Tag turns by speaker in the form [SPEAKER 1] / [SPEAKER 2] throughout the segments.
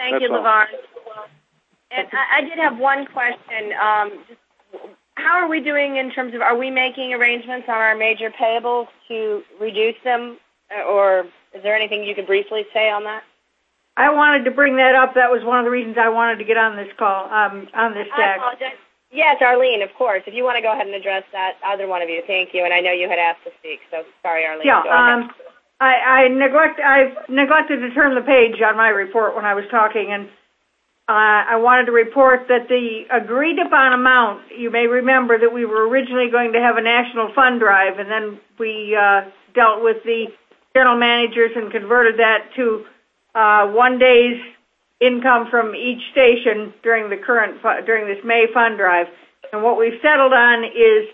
[SPEAKER 1] Thank you, LeVar. And I did have one question. How are we doing in terms of, are we making arrangements on our major payables to reduce them, or is there anything you could briefly say on that?
[SPEAKER 2] I wanted to bring that up. That was one of the reasons I wanted to get on this call, on this deck.
[SPEAKER 1] I apologize. Yes, Arlene, of course. If you want to go ahead and address that, either one of you. Thank you. And I know you had asked to speak, so sorry, Arlene.
[SPEAKER 2] Yeah, I've neglected to turn the page on my report when I was talking, and I wanted to report that the agreed upon amount, you may remember that we were originally going to have a national fund drive, and then we dealt with the general managers and converted that to 1 day's income from each station during this May fund drive. And what we've settled on is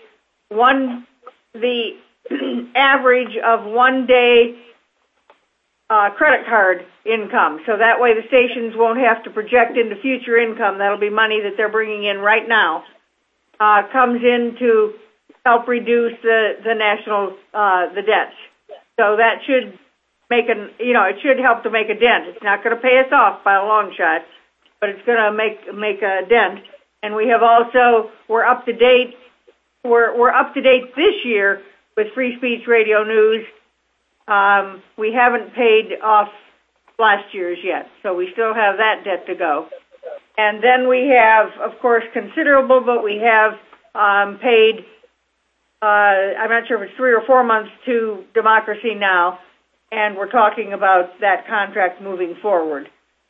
[SPEAKER 2] the average of 1 day credit card income. So that way the stations won't have to project into future income. That'll be money that they're bringing in right now. Comes in to help reduce the national, the debts. So that should it should help to make a dent. It's not going to pay us off by a long shot, but it's going to make a dent. And we have also, we're up to date this year with Free Speech Radio News. We haven't paid off last year's yet, so we still have that debt to go. And then we have, of course, considerable, but we have paid, I'm not sure if it's 3 or 4 months to Democracy Now!, and we're talking about that contract moving forward.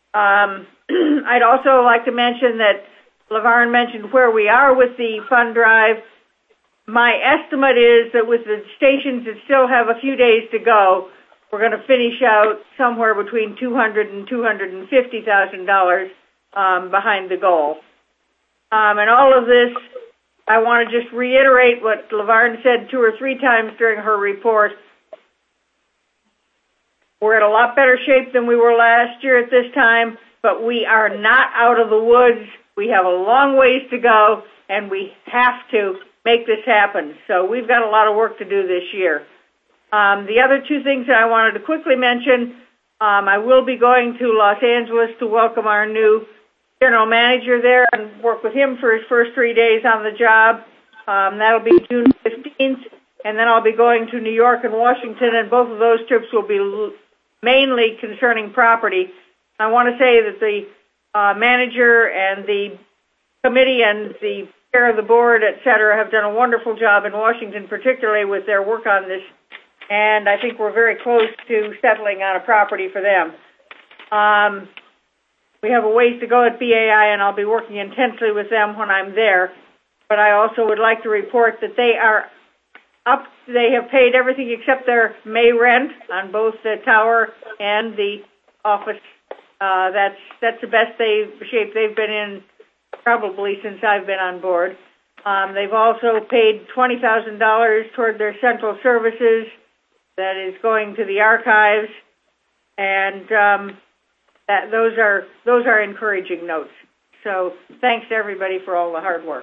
[SPEAKER 2] I'd also like to mention that LeVar mentioned where we are with the fund drive. My estimate is that with the stations that still have a few days to go, we're going to finish out somewhere between $200,000 and $250,000 behind the goal. And all of this, I want to just reiterate what LeVar said 2 or 3 times during her report. We're in a lot better shape than we were last year at this time, but we are not out of the woods. We have a long ways to go, and we have to make this happen. So we've got a lot of work to do this year. The other 2 things that I wanted to quickly mention, I will be going to Los Angeles to welcome our new general manager there and work with him for his first 3 days on the job. That'll be June 15th, and then I'll be going to New York and Washington, and both of those trips will be mainly concerning property. I want to say that the manager and the committee and the chair of the board, et cetera, have done a wonderful job in Washington, particularly with their work on this, and I think we're very close to settling on a property for them. We have a ways to go at BAI, and I'll be working intensely with them when I'm there, but I also would like to report that they are up. They have paid everything except their May rent on both the tower and the office. That's the best shape they've been in probably since I've been on board. They've also paid $20,000 toward their central services that is going to the archives, and those are encouraging notes. So thanks to everybody for all the hard work.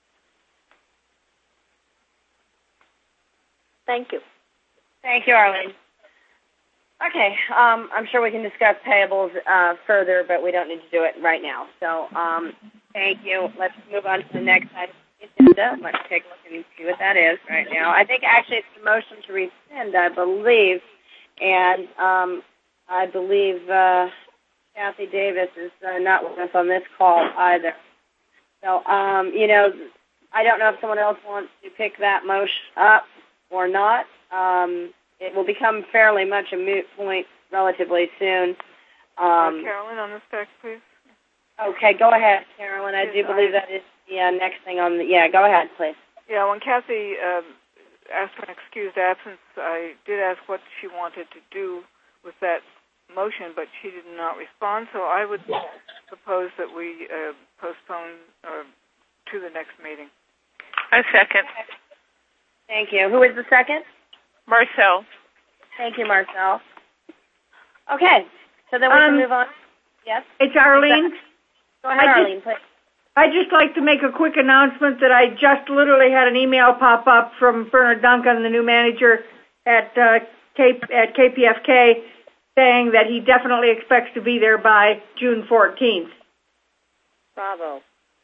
[SPEAKER 1] Thank you. Thank you, Arlene. Okay, I'm sure we can discuss payables further, but we don't need to do it right now. So thank you. Let's move on to the next item on the agenda. Let's take a look and see what that is right now. I think actually it's the motion to rescind, I believe, and I believe Kathy Davis is not with us on this call either. So, I don't know if someone else wants to pick that motion up or not. It will become fairly much a moot point relatively soon.
[SPEAKER 3] Carolyn, on this text, please.
[SPEAKER 1] Okay, go ahead, Carolyn. I do believe that is the next thing on the... Yeah, go ahead, please.
[SPEAKER 3] Yeah, when Kathy asked for an excused absence, I did ask what she wanted to do with that motion, but she did not respond, so I would propose that we postpone to the next meeting.
[SPEAKER 4] I second.
[SPEAKER 1] Thank you. Who is the second?
[SPEAKER 4] Marcel.
[SPEAKER 1] Thank you, Marcel. Okay, so then we can move on. Yes?
[SPEAKER 2] It's Arlene.
[SPEAKER 1] Go ahead, Arlene, please.
[SPEAKER 2] I'd just like to make a quick announcement that I just literally had an email pop up from Bernard Duncan, the new manager at KPFK, saying that he definitely expects to be there by June 14th.
[SPEAKER 1] Bravo.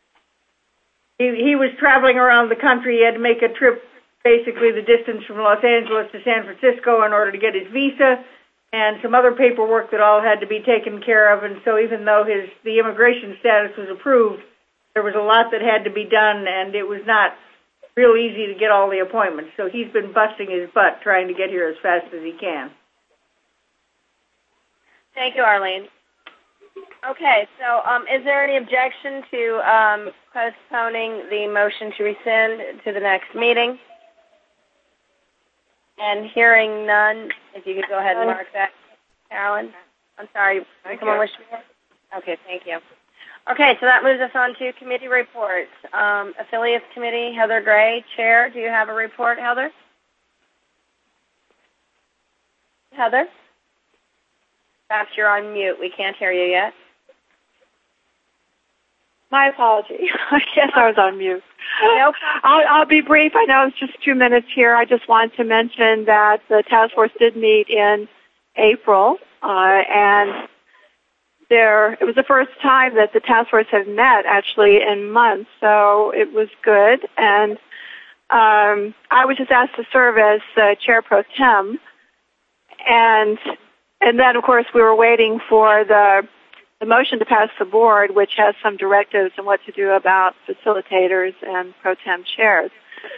[SPEAKER 2] He was traveling around the country. He had to make a trip, basically the distance from Los Angeles to San Francisco in order to get his visa and some other paperwork that all had to be taken care of. And so even though the immigration status was approved, there was a lot that had to be done, and it was not real easy to get all the appointments. So he's been busting his butt trying to get here as fast as he can.
[SPEAKER 1] Thank you, Arlene. Okay, so is there any objection to postponing the motion to rescind to the next meeting? And hearing none, if you could go ahead and mark that, Carolyn. I'm sorry, someone wish to? Okay, thank you. Okay, so that moves us on to committee reports. Affiliates Committee, Heather Gray, Chair. Do you have a report, Heather? Heather? Perhaps you're on mute. We can't hear you yet.
[SPEAKER 5] My apology. I guess I was on mute.
[SPEAKER 1] Nope.
[SPEAKER 5] I'll be brief. I know it's just 2 minutes here. I just want to mention that the task force did meet in April, and it was the first time that the task force had met actually in months, so it was good. And I was just asked to serve as chair pro tem, and then of course we were waiting for the motion to pass the board, which has some directives on what to do about facilitators and pro tem chairs.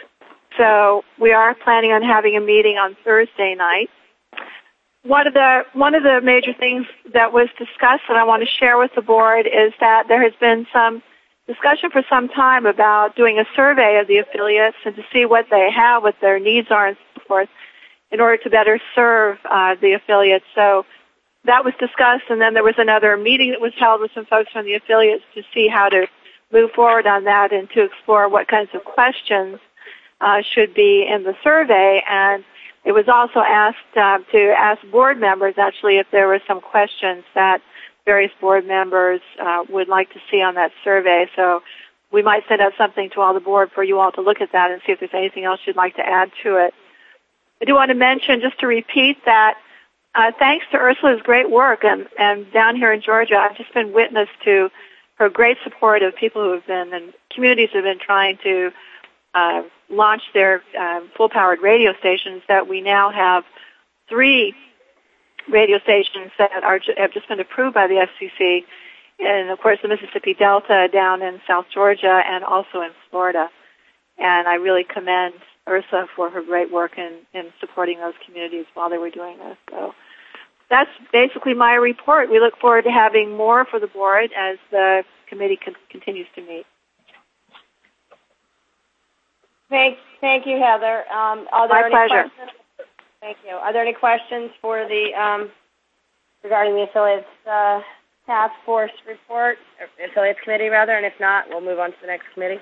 [SPEAKER 5] So we are planning on having a meeting on Thursday night. One of the major things that was discussed that I want to share with the board is that there has been some discussion for some time about doing a survey of the affiliates and to see what they have, what their needs are, and so forth, in order to better serve the affiliates. So that was discussed, and then there was another meeting that was held with some folks from the affiliates to see how to move forward on that and to explore what kinds of questions should be in the survey. And it was also asked to ask board members, actually, if there were some questions that various board members would like to see on that survey. So we might send out something to all the board for you all to look at that and see if there's anything else you'd like to add to it. I do want to mention, just to repeat, that thanks to Ursula's great work, and down here in Georgia, I've just been witness to her great support of people who have been, and communities who have been trying to launch their full-powered radio stations, that we now have 3 radio stations that have just been approved by the FCC, and of course the Mississippi Delta down in South Georgia and also in Florida. And I really commend Ursula for her great work in supporting those communities while they were doing this. So that's basically my report. We look forward to having more for the board as the committee continues to meet.
[SPEAKER 1] Thank you, Heather. Are there
[SPEAKER 5] My
[SPEAKER 1] any
[SPEAKER 5] pleasure.
[SPEAKER 1] Questions? Thank you. Are there any questions for the regarding the affiliates task force report, or affiliates committee rather? And if not, we'll move on to the next committee.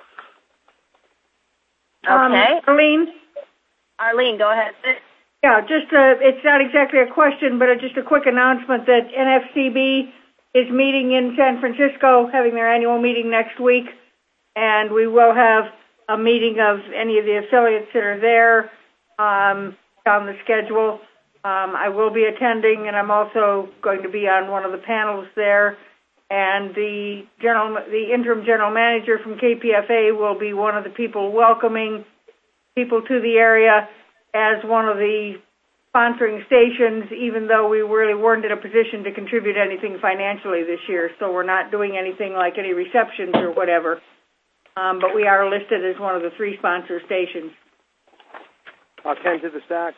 [SPEAKER 1] Okay. Arlene, go ahead.
[SPEAKER 2] Yeah, just it's not exactly a question, but just a quick announcement that NFCB is meeting in San Francisco, having their annual meeting next week, and we will have a meeting of any of the affiliates that are there on the schedule. I will be attending, and I'm also going to be on one of the panels there. And the interim general manager from KPFA will be one of the people welcoming people to the area as one of the sponsoring stations, even though we really weren't in a position to contribute anything financially this year. So we're not doing anything like any receptions or whatever. But we are listed as one of the 3 sponsor stations.
[SPEAKER 6] I'll tend to the stack.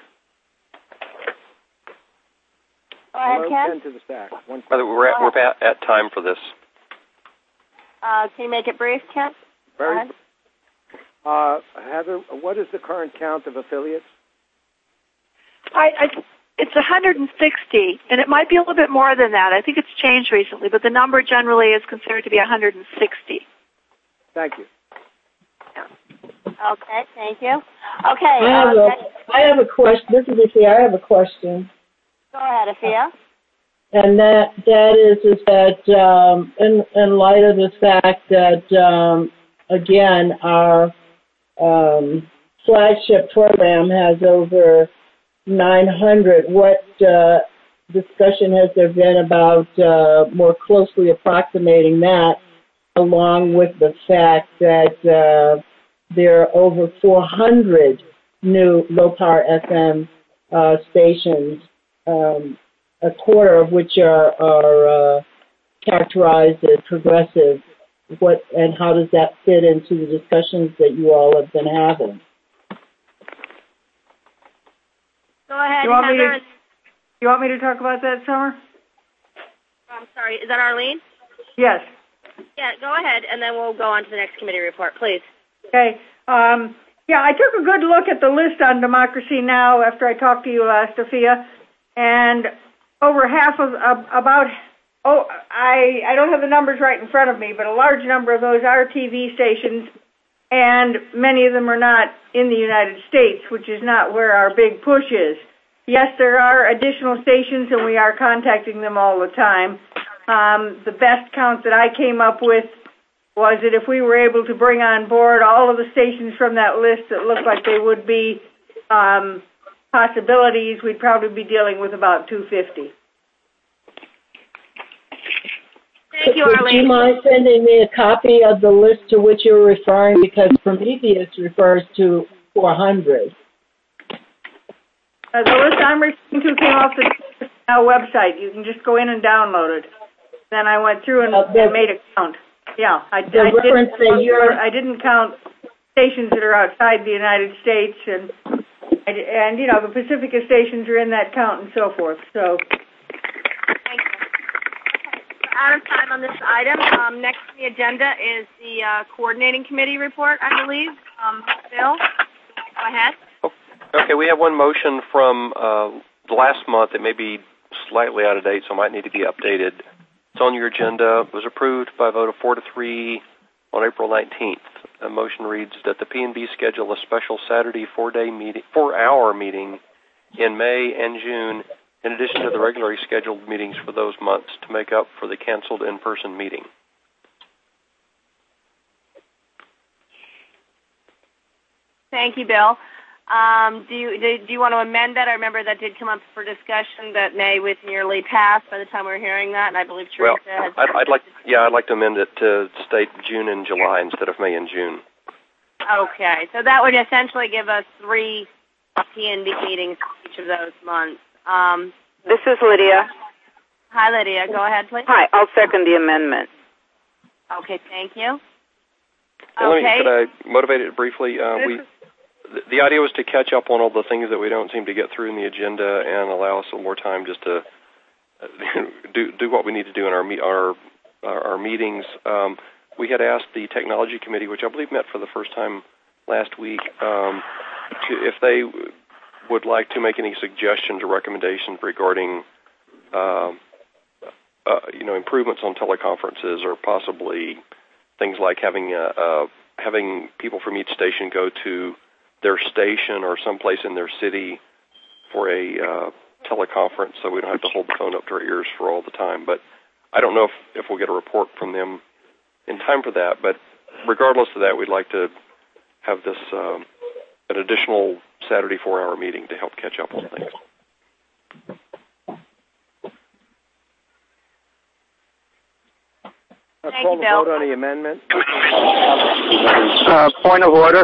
[SPEAKER 1] Go ahead, Ken.
[SPEAKER 6] 10 to the stack.
[SPEAKER 7] We're at time for this.
[SPEAKER 1] Can you make it brief, Ken?
[SPEAKER 6] Very. Heather, what is the current count of affiliates?
[SPEAKER 5] It's 160, and it might be a little bit more than that. I think it's changed recently, but the number generally is considered to be 160.
[SPEAKER 6] Thank you.
[SPEAKER 1] Okay, thank you. Okay.
[SPEAKER 8] I have a question. This is Afia. I have a question.
[SPEAKER 1] Go ahead, Afia.
[SPEAKER 8] And that is that in light of the fact that again our flagship program has over 900, what discussion has there been about more closely approximating that, along with the fact that there are over 400 new low-power FM stations, a quarter of which are characterized as progressive? And how does that fit into the discussions that you all have been having?
[SPEAKER 1] Go ahead,
[SPEAKER 2] Heather. You want me to talk about that, Summer?
[SPEAKER 1] I'm sorry, is that Arlene?
[SPEAKER 2] Yes.
[SPEAKER 1] Yeah, go ahead, and then we'll go on to the next committee report, please.
[SPEAKER 2] Okay. I took a good look at the list on Democracy Now! After I talked to you last, Afia, and over half of, I don't have the numbers right in front of me, but a large number of those are TV stations, and many of them are not in the United States, which is not where our big push is. Yes, there are additional stations, and we are contacting them all the time. The best count that I came up with was that if we were able to bring on board all of the stations from that list that looked like they would be possibilities, we'd probably be dealing with about 250.
[SPEAKER 1] Thank you, Arlene.
[SPEAKER 8] Would you mind sending me a copy of the list to which you're referring? Because Prometheus refers to 400.
[SPEAKER 2] The list I'm referring to came off the Now website. You can just go in and download it. Then I went through and made a count. Yeah, I didn't count stations that are outside the United States, and the Pacifica stations are in that count and so forth. So.
[SPEAKER 1] Thank you. We're out of time on this item. Next on the agenda is the coordinating committee report, I believe. Bill, go ahead.
[SPEAKER 7] Okay, we have one motion from last month that may be slightly out of date, so might need to be updated. It's on your agenda. It was approved by a vote of 4-3 on April 19th. The motion reads that the P&B schedule a special Saturday 4-hour meeting in May and June, in addition to the regularly scheduled meetings for those months, to make up for the canceled in-person meeting.
[SPEAKER 1] Thank you, Bill. Do you want to amend that? I remember that did come up for discussion that may with nearly pass by the time we were hearing that, and I believe Teresa has...
[SPEAKER 7] I'd like to amend it to state June and July instead of May and June.
[SPEAKER 1] Okay, so that would essentially give us 3 P&B meetings each of those months.
[SPEAKER 9] This is Lydia.
[SPEAKER 1] Hi, Lydia. Go ahead, please.
[SPEAKER 9] Hi, I'll second the amendment.
[SPEAKER 1] Okay, thank you.
[SPEAKER 7] Could I motivate it briefly? The idea was to catch up on all the things that we don't seem to get through in the agenda and allow us a little more time just to do what we need to do in our meetings. We had asked the Technology Committee, which I believe met for the first time last week, if they would like to make any suggestions or recommendations regarding improvements on teleconferences, or possibly things like having people from each station go to their station or someplace in their city for a teleconference, so we don't have to hold the phone up to our ears for all the time. But I don't know if we'll get a report from them in time for that. But regardless of that, we'd like to have this an additional Saturday 4-hour meeting to help catch up on things.
[SPEAKER 6] I'll call the vote on the amendment.
[SPEAKER 10] Point of order.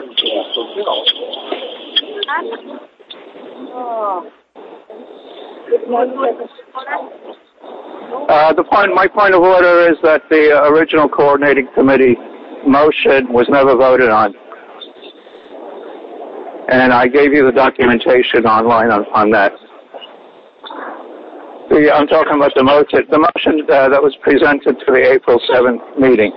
[SPEAKER 10] My point of order is that the original coordinating committee motion was never voted on. And I gave you the documentation online on that. I'm talking about the motion that was presented to the April 7th meeting.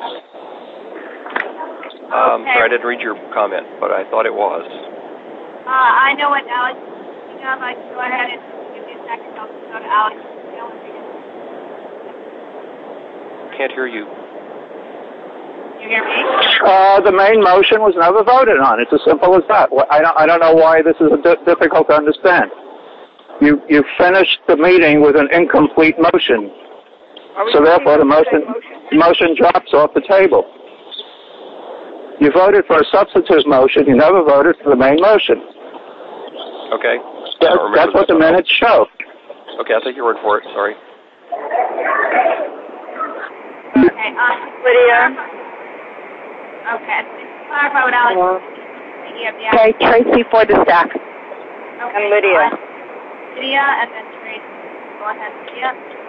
[SPEAKER 7] Sorry, I didn't read your comment, but I thought it was.
[SPEAKER 1] I know what Alex is speaking of. I can go ahead and give you a second. I'll go to Alex.
[SPEAKER 7] Can't hear you.
[SPEAKER 1] You hear me?
[SPEAKER 10] The main motion was never voted on. It's as simple as that. I don't know why this is difficult to understand. You finished the meeting with an incomplete motion, so therefore the motion drops off the table. You voted for a substitute motion. You never voted for the main motion.
[SPEAKER 7] Okay.
[SPEAKER 10] That's what the minutes show.
[SPEAKER 7] Okay, I'll take your word for it. Sorry.
[SPEAKER 1] Okay,
[SPEAKER 9] Lydia.
[SPEAKER 1] Okay, clarify what Alex.
[SPEAKER 11] Okay, Tracy for the stack.
[SPEAKER 1] Okay,
[SPEAKER 9] And Lydia.
[SPEAKER 1] Lydia, and then Tracy. Go ahead, Lydia.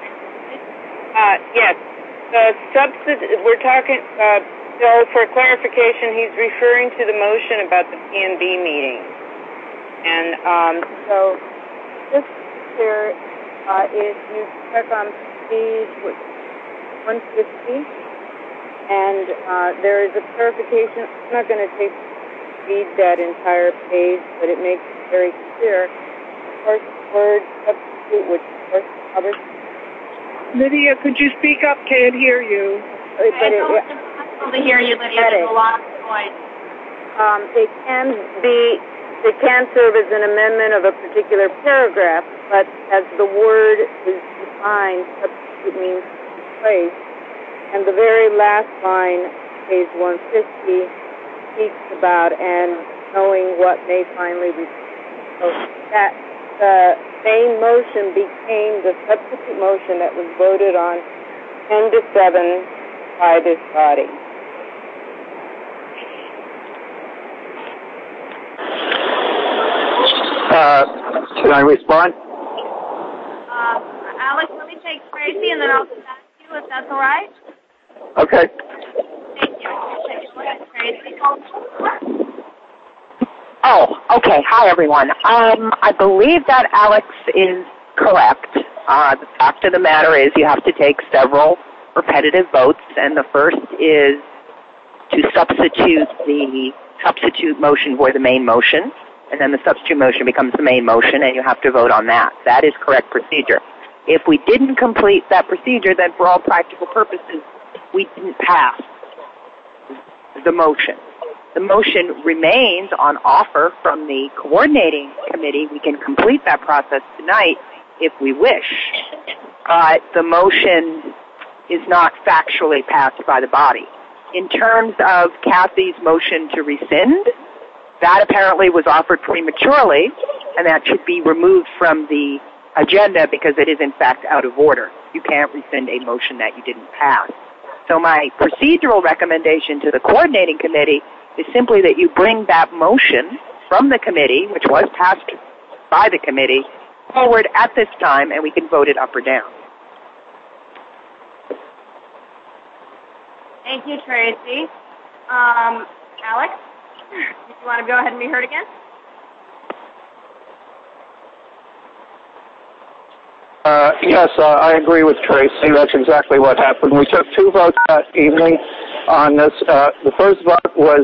[SPEAKER 9] Yes. We're talking, Bill, for clarification, he's referring to the motion about the P&B meeting. And so this here is you check on page 150, and there is a clarification. I'm not going to read that entire page, but it makes it very clear. Of course, word substitute, which of course covers.
[SPEAKER 11] Lydia, could you speak up? Can't hear you.
[SPEAKER 1] It's impossible to hear you, Lydia. There's a lot of noise.
[SPEAKER 9] It can serve as an amendment of a particular paragraph, but as the word is defined, substitute means replace. And the very last line, page 150, speaks about and knowing what may finally be. So that the main motion became the substitute motion that was voted on 10-7 by this body.
[SPEAKER 10] Can I respond?
[SPEAKER 1] Alex, let me take Tracy, and then I'll come back to you, if that's all right.
[SPEAKER 10] Okay.
[SPEAKER 1] Thank you. Go ahead, Tracy.
[SPEAKER 11] Oh, okay. Hi, everyone. I believe that Alex is correct. The fact of the matter is you have to take several repetitive votes, and the first is to substitute the substitute motion for the main motion, and then the substitute motion becomes the main motion, and you have to vote on that. That is correct procedure. If we didn't complete that procedure, then for all practical purposes, we didn't pass the motion. The motion remains on offer from the coordinating committee. We can complete that process tonight if we wish. The motion is not factually passed by the body. In terms of Kathy's motion to rescind, that apparently was offered prematurely, and that should be removed from the agenda because it is in fact out of order. You can't rescind a motion that you didn't pass. So my procedural recommendation to the coordinating committee is simply that you bring that motion from the committee, which was passed by the committee, forward at this time, and we can vote it up or down.
[SPEAKER 1] Thank you, Tracy. Alex, do you want to go ahead and be heard again?
[SPEAKER 10] Yes, I agree with Tracy. That's exactly what happened. We took two votes that evening on this. The first vote was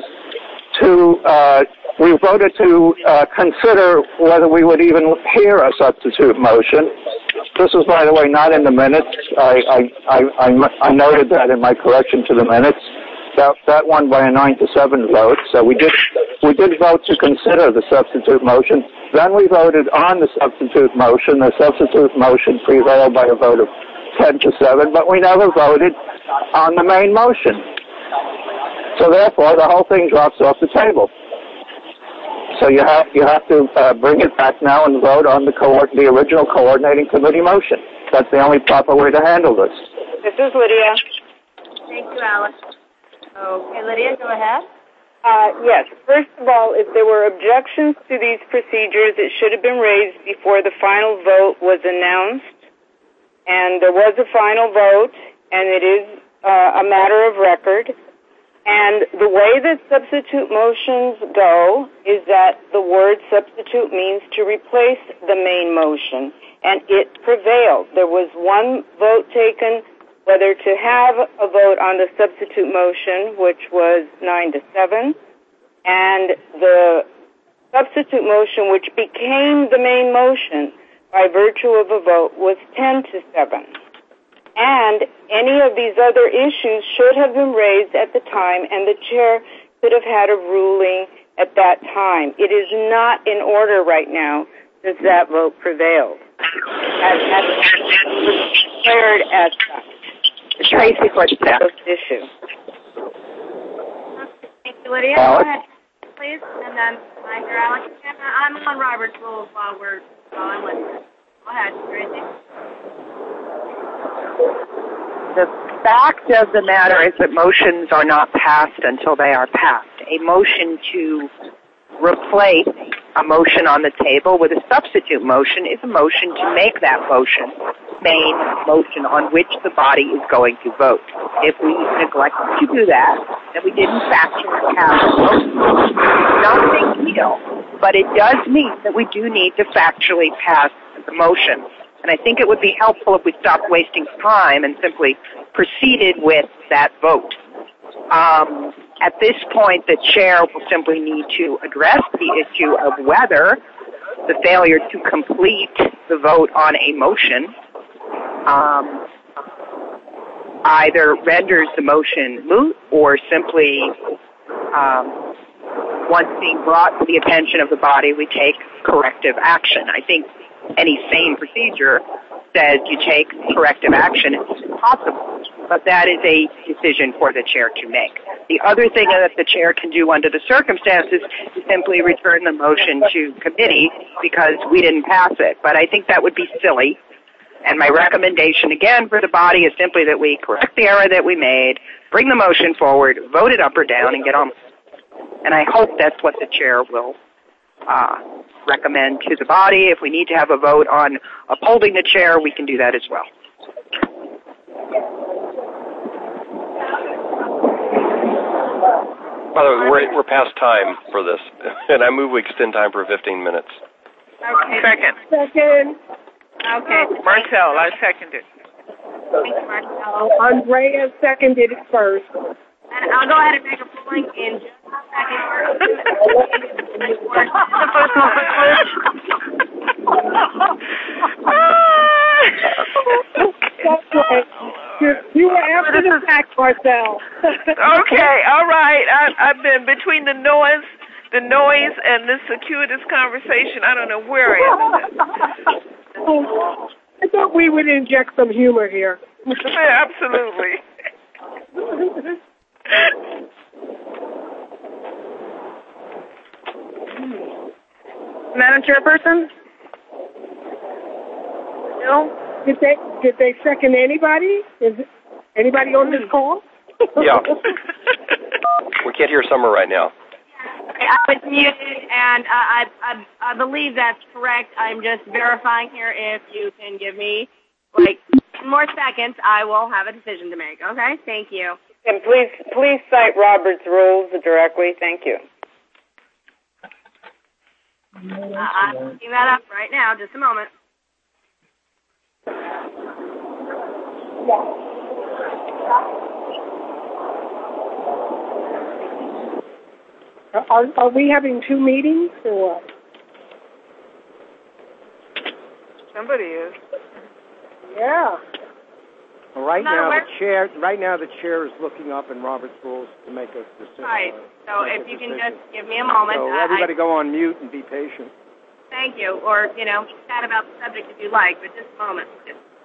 [SPEAKER 10] we voted to consider whether we would even hear a substitute motion. This was, by the way, not in the minutes. I noted that in my correction to the minutes. That won by a 9-7 vote. So we did vote to consider the substitute motion. Then we voted on the substitute motion. The substitute motion prevailed by a vote of 10-7, but we never voted on the main motion. So therefore, the whole thing drops off the table. So you have to bring it back now and vote on the original coordinating committee motion. That's the only proper way to handle this.
[SPEAKER 9] This is Lydia.
[SPEAKER 1] Thank you, Alex. Okay, Lydia, go ahead.
[SPEAKER 9] Yes. First of all, if there were objections to these procedures, it should have been raised before the final vote was announced. And there was a final vote, and it is a matter of record. And the way that substitute motions go is that the word substitute means to replace the main motion, and it prevailed. There was one vote taken whether to have a vote on the substitute motion, which was 9-7, and the substitute motion, which became the main motion by virtue of a vote, was 10-7. And any of these other issues should have been raised at the time, and the chair could have had a ruling at that time. It is not in order right now since that vote prevailed. As declared as such.
[SPEAKER 11] Tracy, what's that
[SPEAKER 9] issue?
[SPEAKER 1] Thank you, Lydia. Go ahead, please. And then I hear Alex. I'm on Robert's rules while I'm listening. Go ahead, Tracy.
[SPEAKER 11] The fact of the matter is that motions are not passed until they are passed. A motion to replace a motion on the table with a substitute motion is a motion to make that motion main motion on which the body is going to vote. If we neglect to do that, then we didn't factually pass a motion. It's not a big deal, but it does mean that we do need to factually pass the motion. And I think it would be helpful if we stopped wasting time and simply proceeded with that vote. At this point, the chair will simply need to address the issue of whether the failure to complete the vote on a motion either renders the motion moot or simply, once being brought to the attention of the body, we take corrective action. I think any sane procedure says you take corrective action if possible, but that is a decision for the chair to make. The other thing that the chair can do under the circumstances is simply return the motion to committee because we didn't pass it. But I think that would be silly. And my recommendation, again, for the body is simply that we correct the error that we made, bring the motion forward, vote it up or down, and get on. And I hope that's what the chair will recommend to the body. If we need to have a vote on upholding the chair, we can do that as well.
[SPEAKER 7] By the way, we're past time for this, and I move we extend time for 15 minutes.
[SPEAKER 1] Okay.
[SPEAKER 4] Second.
[SPEAKER 1] Okay.
[SPEAKER 4] Marcel, I second it.
[SPEAKER 1] Thank you, Marcel.
[SPEAKER 12] Andrea seconded it first.
[SPEAKER 1] And I'll go ahead and make a ruling in just a second.
[SPEAKER 12] The first That's right. You were after the fact, Marcel.
[SPEAKER 4] Okay, all right. I've been between the noise and this circuitous conversation. I don't know where I am.
[SPEAKER 12] I thought we would inject some humor here.
[SPEAKER 4] Absolutely.
[SPEAKER 12] Madam Chairperson? No? Did they second anybody? Is anybody on this call?
[SPEAKER 7] Yeah. We can't hear Summer right now.
[SPEAKER 1] I was muted, and I believe that's correct. I'm just verifying here. If you can give me, 10 more seconds, I will have a decision to make. Okay? Thank you.
[SPEAKER 9] And please cite Robert's rules directly. Thank you.
[SPEAKER 1] I'm looking that up right now. Just a moment.
[SPEAKER 12] Are we having two meetings or what?
[SPEAKER 3] Somebody is.
[SPEAKER 12] Yeah.
[SPEAKER 6] Well, right now the chair is looking up in Robert's rules to make a decision.
[SPEAKER 1] Right. So if you can just give me a moment.
[SPEAKER 6] So everybody go on mute and be patient.
[SPEAKER 1] Thank you. Or, chat about the subject if you like, but just a moment.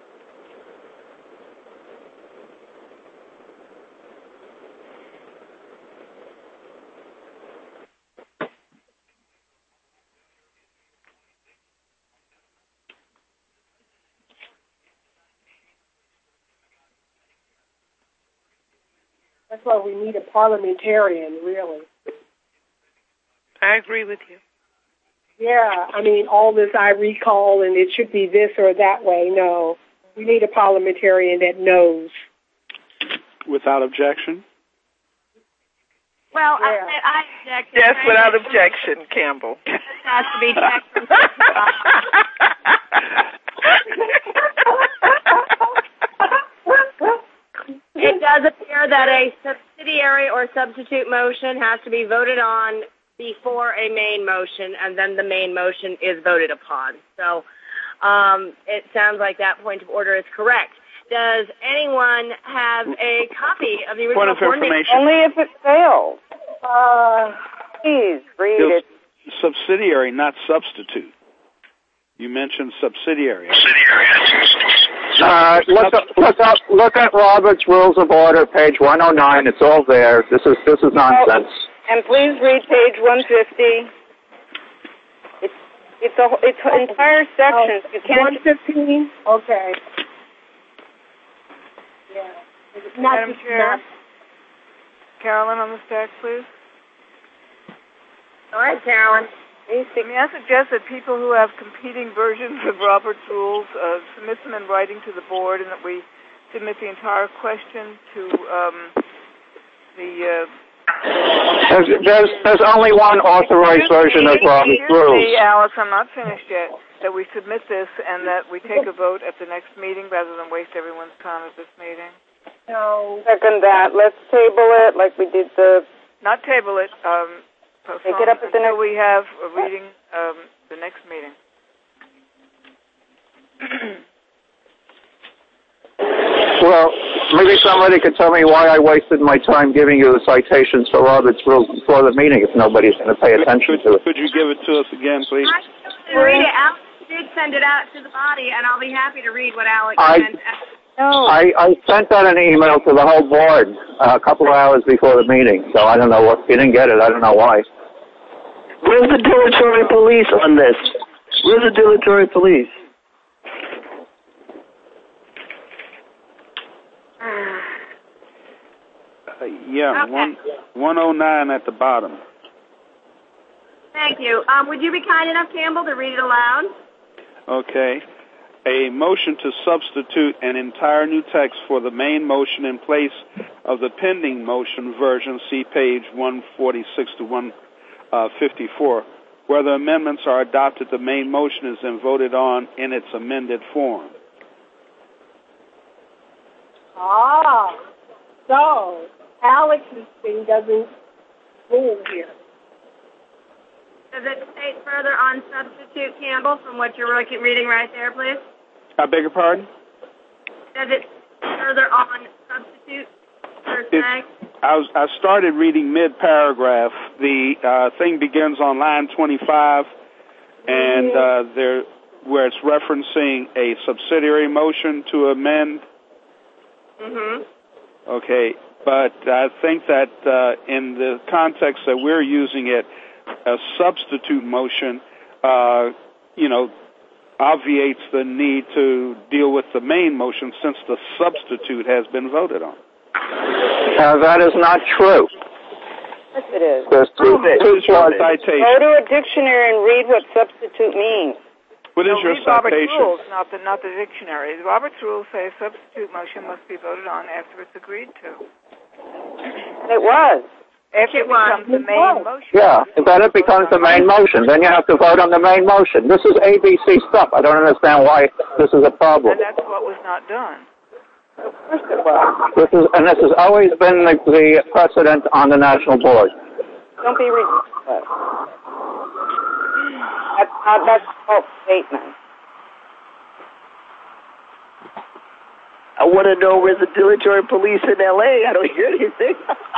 [SPEAKER 12] That's why we need a parliamentarian, really.
[SPEAKER 4] I agree with you.
[SPEAKER 12] Yeah, all this I recall and it should be this or that way. No, we need a parliamentarian that knows.
[SPEAKER 13] Without objection?
[SPEAKER 1] Well, yeah. I object.
[SPEAKER 4] Yes, without objection, Campbell.
[SPEAKER 1] This has to be checked. It does appear that a subsidiary or substitute motion has to be voted on before a main motion, and then the main motion is voted upon. So it sounds like that point of order is correct. Does anyone have a copy of the original
[SPEAKER 13] information?
[SPEAKER 9] Only if it fails. Please read it.
[SPEAKER 13] Subsidiary, not substitute. You mentioned subsidiary.
[SPEAKER 10] Look at Robert's Rules of Order, page 109. It's all there. This is nonsense.
[SPEAKER 9] And please read page 150. It's entire sections. You can't.
[SPEAKER 12] 115. Okay. Yeah.
[SPEAKER 3] Madam Chair. Carolyn on the stack, please.
[SPEAKER 1] Go ahead, Carolyn.
[SPEAKER 3] I suggest that people who have competing versions of Robert's Rules submit them in writing to the board, and that we submit the entire question to the.
[SPEAKER 10] There's only one authorized version of Robert's Rules.
[SPEAKER 3] Excuse me, Alice, I'm not finished yet. That we submit this and that we take a vote at the next meeting rather than waste everyone's time at this meeting.
[SPEAKER 9] No. Second that. Let's table it like we did the.
[SPEAKER 3] Not table it.
[SPEAKER 9] Take it up at the next.
[SPEAKER 3] We have a reading the next meeting.
[SPEAKER 10] Well, maybe somebody could tell me why I wasted my time giving you the citations for Robert's Rules before the meeting if nobody's going to pay attention to it.
[SPEAKER 13] Could you give it to us again, please?
[SPEAKER 1] Read it. Alex did send it out to the body, and I'll be happy to read what Alex sent.
[SPEAKER 10] I sent out an email to the whole board a couple of hours before the meeting, so I don't know what. You didn't get it. I don't know why.
[SPEAKER 14] Where's the dilatory police on this? Where's the dilatory police?
[SPEAKER 13] Yeah,
[SPEAKER 1] okay.
[SPEAKER 13] 109 at the bottom.
[SPEAKER 1] Thank you. Would you be kind enough, Campbell, to read it aloud?
[SPEAKER 13] Okay. A motion to substitute an entire new text for the main motion in place of the pending motion version, see page 146 to 154. Where the amendments are adopted, the main motion is then voted on in its amended form.
[SPEAKER 12] So Alex's thing doesn't move here.
[SPEAKER 1] Does it state further on substitute, Campbell, from what you're reading right there, please?
[SPEAKER 13] I beg your pardon?
[SPEAKER 1] Does it further on substitute, per se?
[SPEAKER 13] I started reading mid-paragraph. The thing begins on line 25, and where it's referencing a subsidiary motion to amend.
[SPEAKER 1] Mm-hmm.
[SPEAKER 13] Okay, but I think that in the context that we're using it, a substitute motion, obviates the need to deal with the main motion since the substitute has been voted on.
[SPEAKER 10] That is not true.
[SPEAKER 9] Yes, it is.
[SPEAKER 10] There's two
[SPEAKER 13] citations.
[SPEAKER 9] Go to a dictionary and read what substitute means.
[SPEAKER 13] What is your
[SPEAKER 3] Robert's
[SPEAKER 13] citation?
[SPEAKER 3] Rules, not the dictionary. Robert's Rules say a substitute motion must be voted on after it's agreed to.
[SPEAKER 9] And it was.
[SPEAKER 3] After it becomes the main motion.
[SPEAKER 10] Yeah, then it becomes the main motion. Then you have to vote on the main motion. This is ABC stuff. I don't understand why this is a problem.
[SPEAKER 3] And that's what was not done.
[SPEAKER 9] Of course it was.
[SPEAKER 10] This has always been the precedent on the national board.
[SPEAKER 9] Don't be ridiculous. That's a false statement.
[SPEAKER 14] I want to know where's the dilatory police in L.A. I don't hear anything.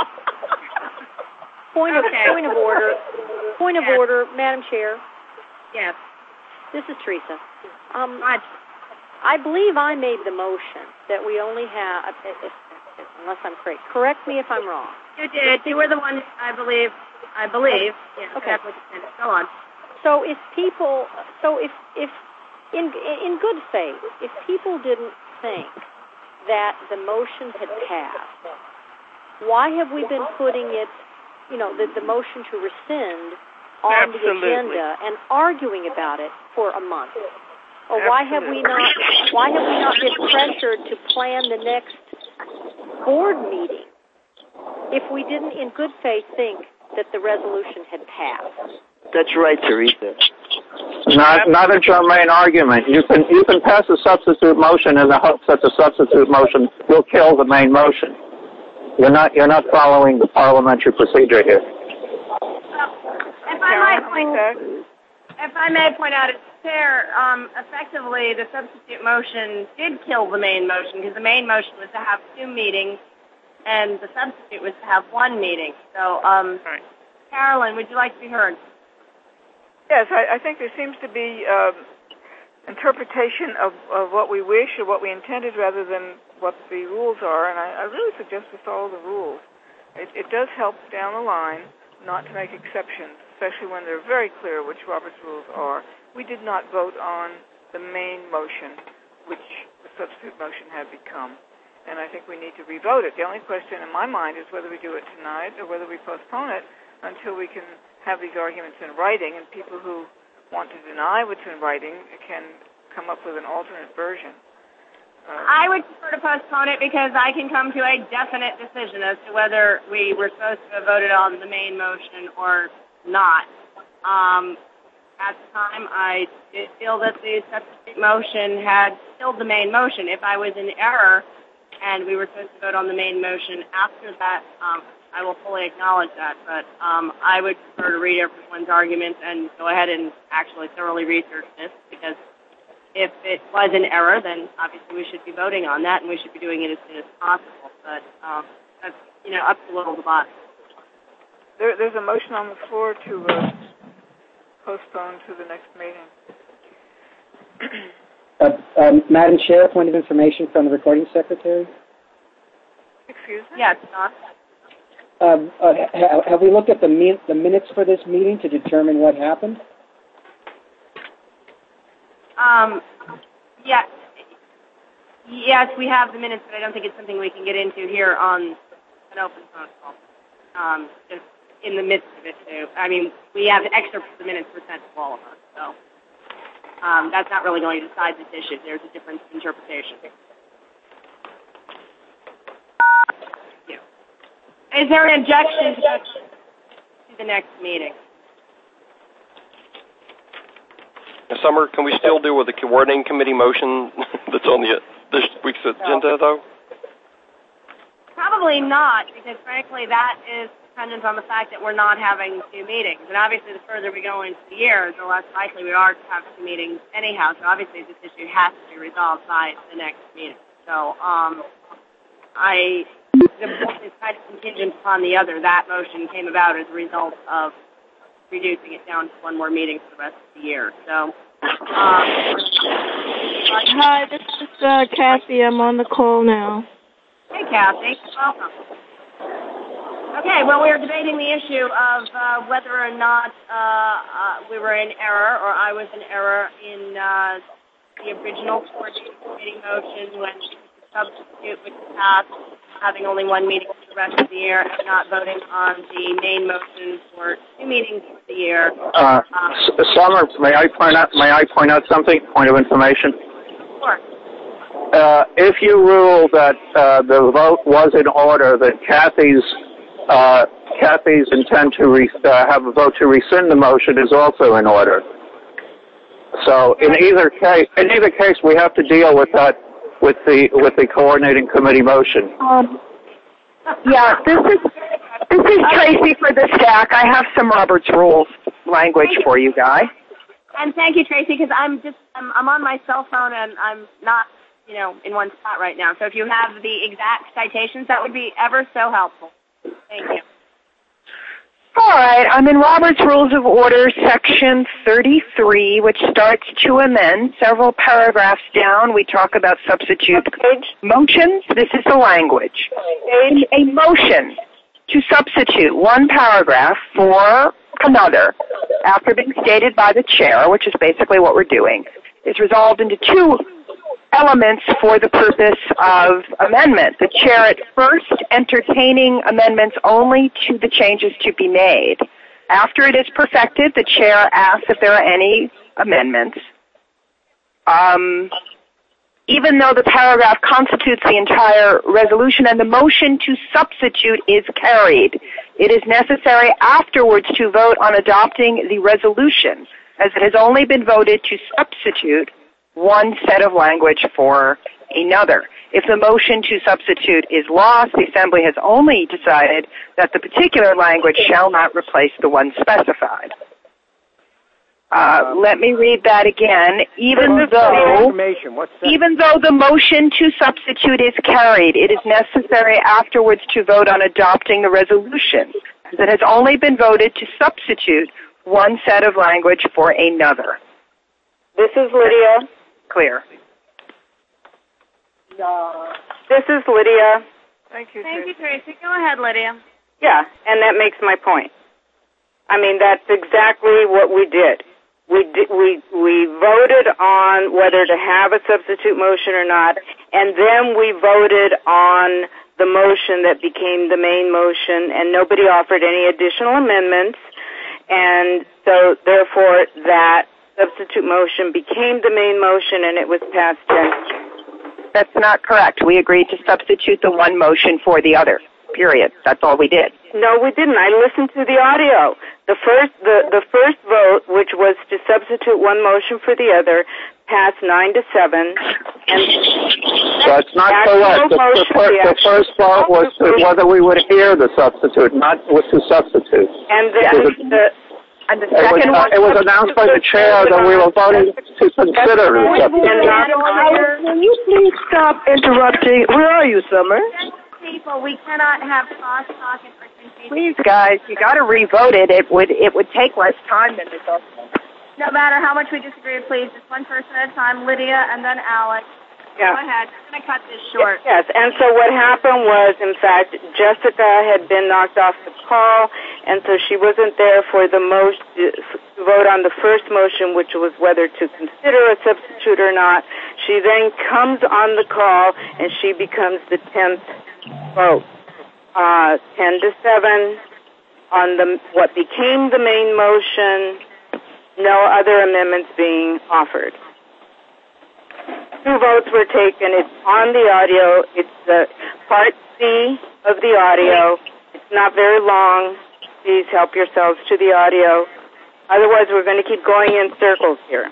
[SPEAKER 15] Point of order. Point of order, Madam Chair.
[SPEAKER 1] Yes.
[SPEAKER 15] This is Teresa. I believe I made the motion that we only have, unless I'm correct. Correct me if I'm wrong.
[SPEAKER 1] You did. You were the one, I believe. Yeah,
[SPEAKER 15] okay.
[SPEAKER 1] Go on.
[SPEAKER 15] So if in good faith, if people didn't think that the motion had passed, why have we been putting it, the motion to rescind on the agenda and arguing about it for a month? Or why have we not been pressured to plan the next board meeting if we didn't in good faith think that the resolution had passed?
[SPEAKER 14] That's right, Teresa.
[SPEAKER 10] Not a germane argument. You can pass a substitute motion in the hopes that the substitute motion will kill the main motion. You're not following the parliamentary procedure here.
[SPEAKER 1] If I may point out, it's fair. Effectively, the substitute motion did kill the main motion because the main motion was to have 2 meetings, and the substitute was to have 1 meeting. So, Carolyn, would you like to be heard?
[SPEAKER 3] Yes, I think there seems to be interpretation of what we wish or what we intended rather than what the rules are, and I really suggest we follow the rules. It does help down the line not to make exceptions, especially when they're very clear which Robert's rules are we did not vote on the main motion, which the substitute motion had become. And I think we need to revote it. The only question in my mind is whether we do it tonight or whether we postpone it until we can have these arguments in writing, and people who want to deny what's in writing can come up with an alternate version.
[SPEAKER 1] I would prefer to postpone it because I can come to a definite decision as to whether we were supposed to have voted on the main motion or not. At the time, I did feel that the substitute motion had killed the main motion. If I was in error and we were supposed to vote on the main motion after that, I will fully acknowledge that. But I would prefer to read everyone's arguments and go ahead and actually thoroughly research this, because if it was an error, then obviously we should be voting on that, and we should be doing it as soon as possible. But that's, up to the body.
[SPEAKER 3] There's a motion on the floor to postpone to the next meeting.
[SPEAKER 16] Madam Chair, point of information from the recording secretary.
[SPEAKER 3] Excuse me?
[SPEAKER 1] Yes, Don.
[SPEAKER 16] Have we looked at the minutes for this meeting to determine what happened?
[SPEAKER 1] Yes, we have the minutes, but I don't think it's something we can get into here on an open phone call. Just in the midst of it, too. I mean, we have excerpts of the minutes were sent to all of us, so that's not really going to decide this issue. There's a different interpretation. Is there an objection to the next meeting?
[SPEAKER 7] Summer, can we still deal with the coordinating committee motion that's on this week's agenda, though?
[SPEAKER 1] Probably not, because frankly that is dependent on the fact that we're not having two meetings. And obviously the further we go into the year, the less likely we are to have two meetings anyhow. So obviously this issue has to be resolved by the next meeting. So the point is kind of contingent upon the other. That motion came about as a result of reducing it down to one more meeting for the rest of the year. So,
[SPEAKER 17] hi, this is Kathy. I'm on the call now.
[SPEAKER 1] Hey, Kathy. Welcome. Okay, well, we were debating the issue of whether or not we were in error, or I was in error in the original coordinating committee motion when the substitute which passed, having only one meeting for the rest of the year, and not voting on the main motion for two meetings for the year.
[SPEAKER 10] Summer, may I point out something? Point of information.
[SPEAKER 1] Sure.
[SPEAKER 10] If you rule that the vote was in order, that Kathy's intent to have a vote to rescind the motion is also in order. So in either case, we have to deal with that. With the coordinating committee motion.
[SPEAKER 11] This is Tracy for the stack. I have some Robert's Rules language for you guys.
[SPEAKER 1] And thank you, Tracy, because I'm on my cell phone and I'm not, in one spot right now. So if you have the exact citations, that would be ever so helpful. Thank you.
[SPEAKER 11] All right, I'm in Robert's Rules of Order, Section 33, which starts to amend. Several paragraphs down, we talk about substitute motions. This is the language. A motion to substitute one paragraph for another, after being stated by the chair, which is basically what we're doing, is resolved into two elements for the purpose of amendment. The chair at first entertaining amendments only to the changes to be made. After it is perfected, the chair asks if there are any amendments. Even though the paragraph constitutes the entire resolution and the motion to substitute is carried, it is necessary afterwards to vote on adopting the resolution, as it has only been voted to substitute one set of language for another. If the motion to substitute is lost, the Assembly has only decided that the particular language shall not replace the one specified. Let me read that again. Even though the motion to substitute is carried, it is necessary afterwards to vote on adopting the resolution, as it has only been voted to substitute one set of language for another.
[SPEAKER 9] This is Lydia.
[SPEAKER 11] Clear.
[SPEAKER 9] This is Lydia.
[SPEAKER 3] Thank you,
[SPEAKER 1] Tracy. Go ahead, Lydia.
[SPEAKER 9] Yeah, and that makes my point. I mean, that's exactly what we did. we voted on whether to have a substitute motion or not, and then we voted on the motion that became the main motion, and nobody offered any additional amendments, and so therefore that substitute motion became the main motion, and it was passed in.
[SPEAKER 11] That's not correct. We agreed to substitute the one motion for the other. Period. That's all we did.
[SPEAKER 9] No, we didn't. I listened to the audio. The first vote, which was to substitute one motion for the other, passed 9-7. And
[SPEAKER 10] that's not correct. The first vote was whether we would hear the substitute, not what to substitute.
[SPEAKER 9] And the second one,
[SPEAKER 10] it was announced by the chair that we were voting to consider the substitute.
[SPEAKER 14] Can you please stop interrupting? Where are you, Summer?
[SPEAKER 1] People, we cannot have cross talk and presentation.
[SPEAKER 11] Please, guys, you got to re-vote it. It would take less time than this.
[SPEAKER 1] No matter how much we disagree, please, just one person at a time. Lydia and then Alex.
[SPEAKER 9] Yeah.
[SPEAKER 1] Go ahead. I'm going to cut this short.
[SPEAKER 9] Yes, and so what happened was, in fact, Jessica had been knocked off the call, and so she wasn't there for the vote on the first motion, which was whether to consider a substitute or not. She then comes on the call, and she becomes the 10th vote. 10-7 on what became the main motion, no other amendments being offered. 2 votes were taken. It's on the audio. It's the part C of the audio. It's not very long. Please help yourselves to the audio. Otherwise, we're going to keep going in circles here.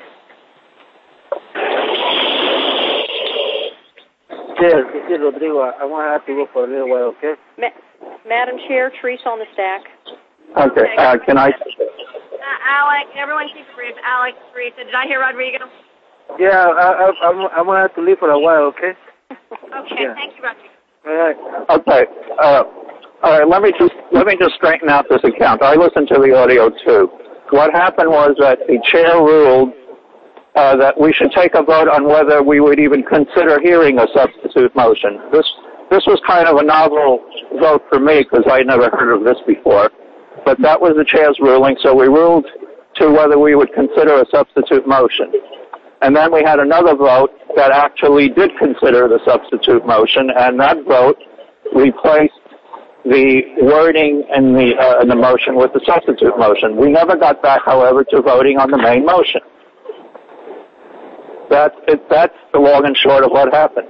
[SPEAKER 14] Chair, this is Rodrigo. I want to have to go for a little while, okay?
[SPEAKER 15] Madam Chair, Teresa on the stack.
[SPEAKER 10] Okay, can I?
[SPEAKER 1] Alex, everyone keep it brief. Alex, Teresa, did I hear Rodrigo?
[SPEAKER 14] Yeah, I'm going to have to leave for a while, okay?
[SPEAKER 1] Okay, yeah. Thank you, Rodrigo.
[SPEAKER 14] All right.
[SPEAKER 10] Okay. All right, let me just straighten out this account. I listened to the audio, too. What happened was that the chair ruled that we should take a vote on whether we would even consider hearing a substitute motion. This was kind of a novel vote for me because I never heard of this before. But that was the chair's ruling, so we ruled to whether we would consider a substitute motion. And then we had another vote that actually did consider the substitute motion, and that vote replaced the wording in the motion with the substitute motion. We never got back, however, to voting on the main motion. That's the long and short of what happened.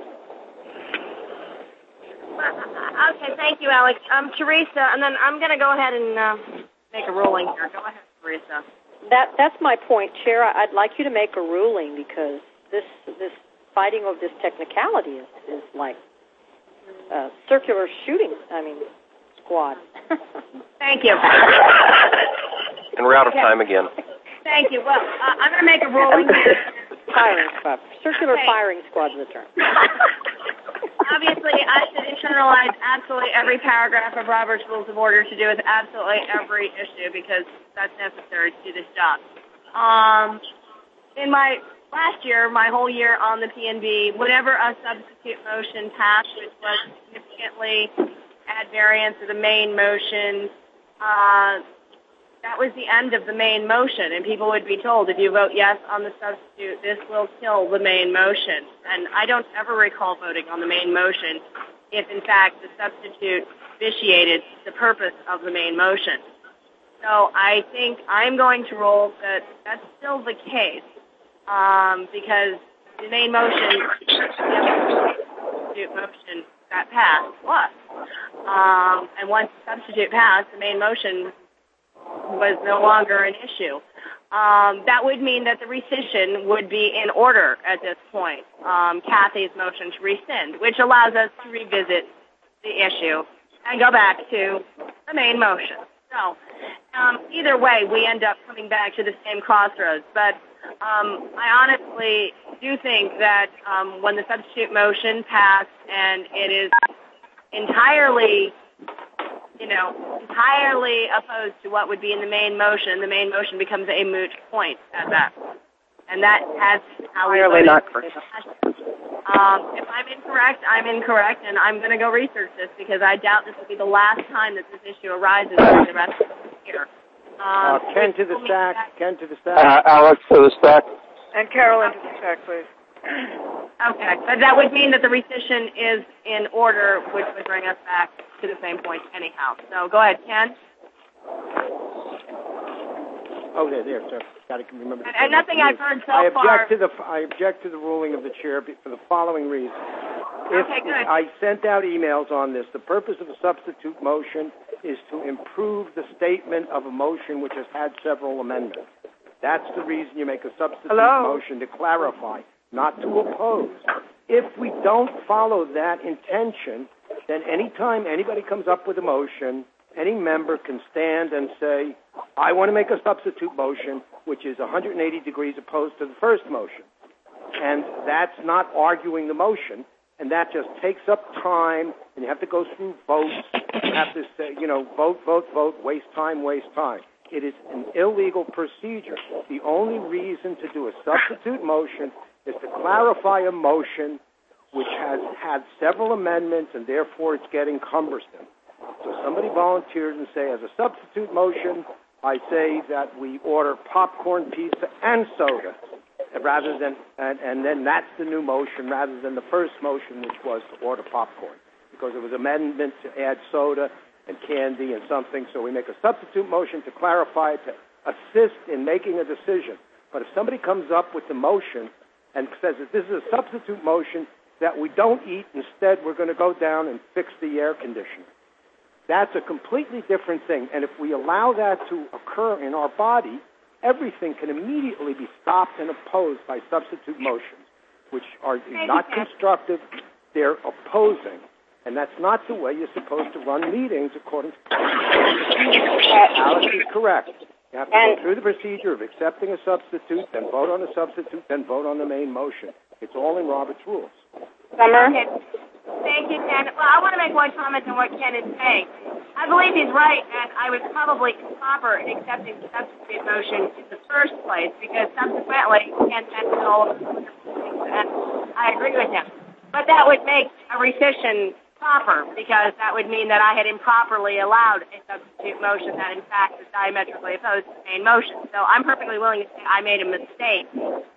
[SPEAKER 1] Okay, thank you, Alex. Teresa, and then I'm going to go ahead and make a ruling here. Go ahead, Teresa.
[SPEAKER 15] That's my point, Chair. I'd like you to make a ruling because this fighting over this technicality is like circular shooting. Squad.
[SPEAKER 1] Thank you.
[SPEAKER 7] And we're out of time again.
[SPEAKER 1] Thank you. Well, I'm going to make a ruling here.
[SPEAKER 15] Firing squad. Circular firing squad is the term.
[SPEAKER 1] Obviously, I should internalize absolutely every paragraph of Robert's Rules of Order to do with absolutely every issue because that's necessary to do this job. In my last year, my whole year on the PNB, whenever a substitute motion passed, which was significantly at variance of the main motion, that was the end of the main motion, and people would be told, if you vote yes on the substitute, this will kill the main motion. And I don't ever recall voting on the main motion if, in fact, the substitute vitiated the purpose of the main motion. So I think I'm going to rule that that's still the case because the main motion, the substitute motion that passed was. And once the substitute passed, the main motion was no longer an issue. That would mean that the rescission would be in order at this point, Kathy's motion to rescind, which allows us to revisit the issue and go back to the main motion. So either way, we end up coming back to the same crossroads. But I honestly do think that when the substitute motion passed and it is entirely opposed to what would be in the main motion becomes a moot point at that point. And that has how we voted.
[SPEAKER 11] Not correct.
[SPEAKER 1] If I'm incorrect, I'm incorrect, and I'm going to go research this because I doubt this will be the last time that this issue arises during the rest of the year.
[SPEAKER 6] Ken to the stack.
[SPEAKER 10] Alex to the stack.
[SPEAKER 3] And Carolyn to the stack, please.
[SPEAKER 1] Okay, but that would mean that the rescission is in order, which would bring us back to the same point anyhow. So go ahead, Ken.
[SPEAKER 6] Okay, there, sir. Got to remember.
[SPEAKER 1] And nothing I've heard so
[SPEAKER 6] far. I object to the ruling of the chair for the following reason.
[SPEAKER 1] Okay, good.
[SPEAKER 6] I sent out emails on this. The purpose of a substitute motion is to improve the statement of a motion which has had several amendments. That's the reason you make a substitute motion, to clarify, not to oppose. If we don't follow that intention, then anytime anybody comes up with a motion, any member can stand and say, I want to make a substitute motion which is 180 degrees opposed to the first motion. And that's not arguing the motion, and that just takes up time, and you have to go through votes. You have to say, vote, waste time. It is an illegal procedure. The only reason to do a substitute motion is to clarify a motion which has had several amendments, and therefore it's getting cumbersome. So somebody volunteers and say, as a substitute motion, I say that we order popcorn, pizza, and soda, rather than, and then that's the new motion, rather than the first motion, which was to order popcorn, because it was amendment to add soda and candy and something. So we make a substitute motion to clarify it, to assist in making a decision. But if somebody comes up with the motion and says that this is a substitute motion that we don't eat, instead we're going to go down and fix the air conditioner, that's a completely different thing. And if we allow that to occur in our body, everything can immediately be stopped and opposed by substitute motions, which are not constructive. They're opposing. And that's not the way you're supposed to run meetings, according to Alex is correct. You have to go through the procedure of accepting a substitute, then vote on the substitute, then vote on the main motion. It's all in Robert's rules.
[SPEAKER 1] Summer? Okay. Thank you, Ken. Well, I want to make one comment on what Ken is saying. I believe he's right, and I was probably improper in accepting the substitute motion in the first place, because subsequently Ken mentioned all of the wonderful things, and I agree with him. But that would make a rescission proper, because that would mean that I had improperly allowed a substitute motion that, in fact, is diametrically opposed to the main motion. So I'm perfectly willing to say I made a mistake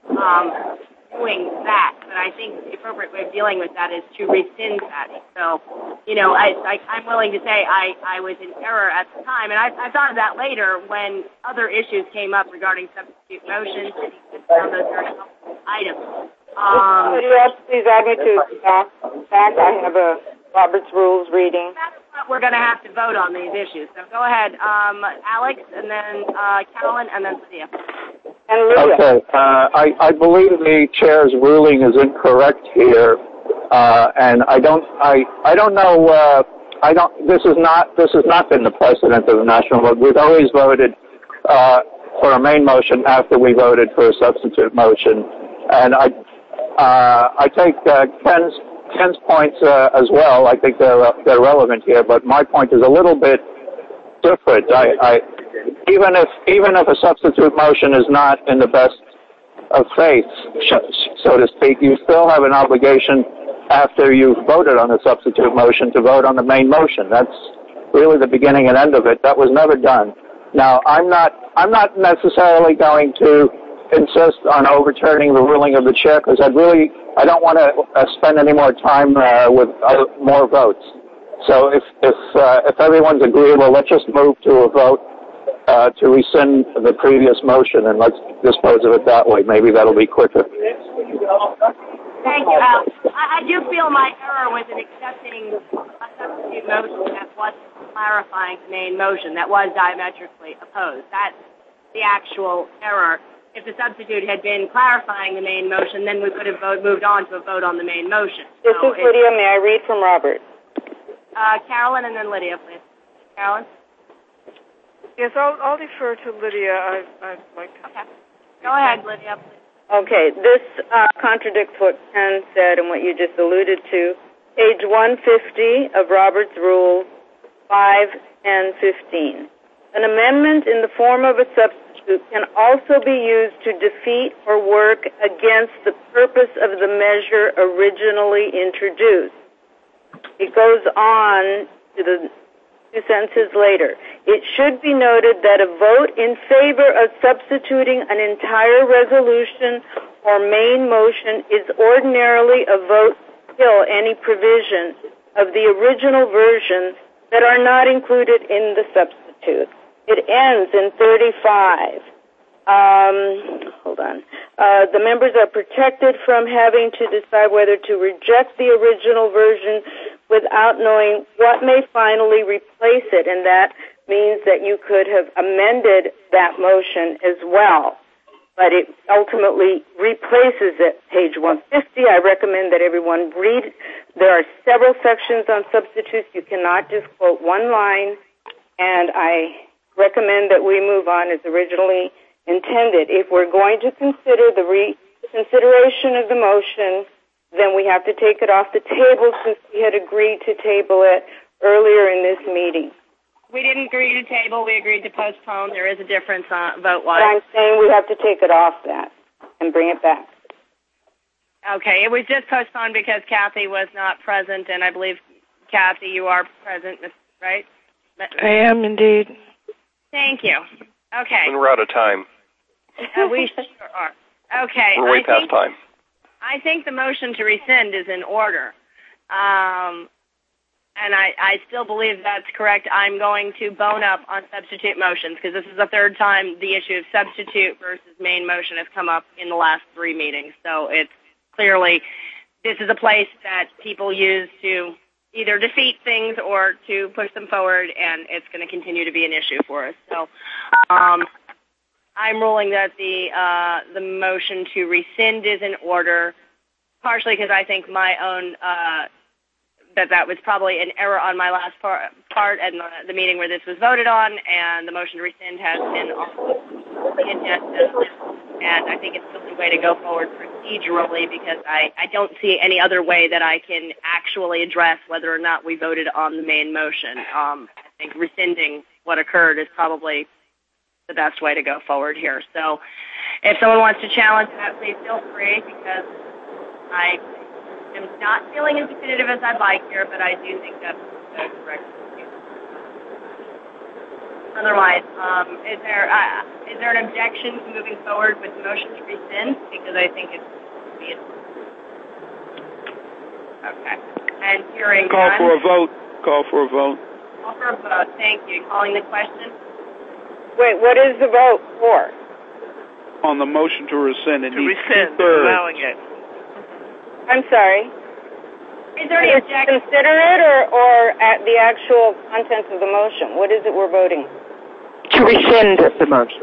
[SPEAKER 1] doing that, but I think the appropriate way of dealing with that is to rescind that. So, I'm willing to say I was in error at the time, and I thought of that later when other issues came up regarding substitute motions and found those very helpful items.
[SPEAKER 9] Could you please add me to back? I have a Robert's Rules reading.
[SPEAKER 1] That's what we're going to have to vote on these issues. So go ahead, Alex, and then Carolyn, and then Thea.
[SPEAKER 10] Okay, I believe the chair's ruling is incorrect here, and I don't know. This has not been the precedent of the national vote. We've always voted for a main motion after we voted for a substitute motion, and I take Ken's points as well. I think they're relevant here, but my point is a little bit different. Even if a substitute motion is not in the best of faith, so to speak, you still have an obligation after you've voted on the substitute motion to vote on the main motion. That's really the beginning and end of it. That was never done. Now, I'm not necessarily going to insist on overturning the ruling of the chair, because I don't want to spend any more time with more votes. So if everyone's agreeable, let's just move to a vote to rescind the previous motion, and let's dispose of it that way. Maybe that'll be quicker.
[SPEAKER 1] Thank you, Alex. I do feel my error was in accepting a substitute motion that wasn't clarifying the main motion, that was diametrically opposed. That's the actual error. If the substitute had been clarifying the main motion, then we could have moved on to a vote on the main motion.
[SPEAKER 9] This is Lydia. May I read from Robert?
[SPEAKER 1] Carolyn, and then Lydia, please. Carolyn?
[SPEAKER 3] Yes, I'll defer to Lydia. I'd like to.
[SPEAKER 1] Okay. Go ahead, Lydia, please.
[SPEAKER 9] Okay, this contradicts what Ken said and what you just alluded to. Page 150 of Robert's Rules 5 and 15. An amendment in the form of a substitute can also be used to defeat or work against the purpose of the measure originally introduced. It goes on to the two sentences later. it should be noted that a vote in favor of substituting an entire resolution or main motion is ordinarily a vote to kill any provision of the original version that are not included in the substitute. It ends in 35. Hold on. The members are protected from having to decide whether to reject the original version without knowing what may finally replace it, and that means that you could have amended that motion as well. But it ultimately replaces it. Page 150, I recommend that everyone read. There are several sections on substitutes. You cannot just quote one line, and I recommend that we move on as originally intended. If we're going to consider the reconsideration of the motion, then we have to take it off the table since we had agreed to table it earlier in this meeting.
[SPEAKER 1] We didn't agree to table. We agreed to postpone. There is a difference vote-wise.
[SPEAKER 9] But I'm saying we have to take it off that and bring it back.
[SPEAKER 1] Okay. It was just postponed because Kathy was not present, and I believe, Kathy, you are present, right?
[SPEAKER 17] I am indeed.
[SPEAKER 1] Thank you. Okay.
[SPEAKER 7] And we're out of time.
[SPEAKER 1] We sure are. Okay.
[SPEAKER 7] We're way past time.
[SPEAKER 1] I think the motion to rescind is in order. And I still believe that's correct. I'm going to bone up on substitute motions because this is the third time the issue of substitute versus main motion has come up in the last 3 meetings. So it's clearly, this is a place that people use to either defeat things or to push them forward, and it's going to continue to be an issue for us. So I'm ruling that the motion to rescind is in order, partially because I think my own that was probably an error on my last part and the meeting where this was voted on, and the motion to rescind has been on the agenda, and I think it's the only way to go forward procedurally because I don't see any other way that I can actually address whether or not we voted on the main motion. I think rescinding what occurred is probably the best way to go forward here. So if someone wants to challenge that, please feel free because I am not feeling as definitive as I'd like here, but I do think that's the correct view. Otherwise, is there an objection to moving forward with the motion to rescind? Because I think it's okay. And hearing
[SPEAKER 13] Call for a vote.
[SPEAKER 1] Call for a vote. Thank you. Calling the question.
[SPEAKER 9] Wait, what is the vote for?
[SPEAKER 13] On the motion to rescind, it needs
[SPEAKER 4] rescind,
[SPEAKER 13] 2/3.
[SPEAKER 4] allowing it.
[SPEAKER 9] I'm sorry.
[SPEAKER 1] Is there any objection?
[SPEAKER 9] Consider it or at the actual contents of the motion? What is it we're voting?
[SPEAKER 11] To rescind the motion.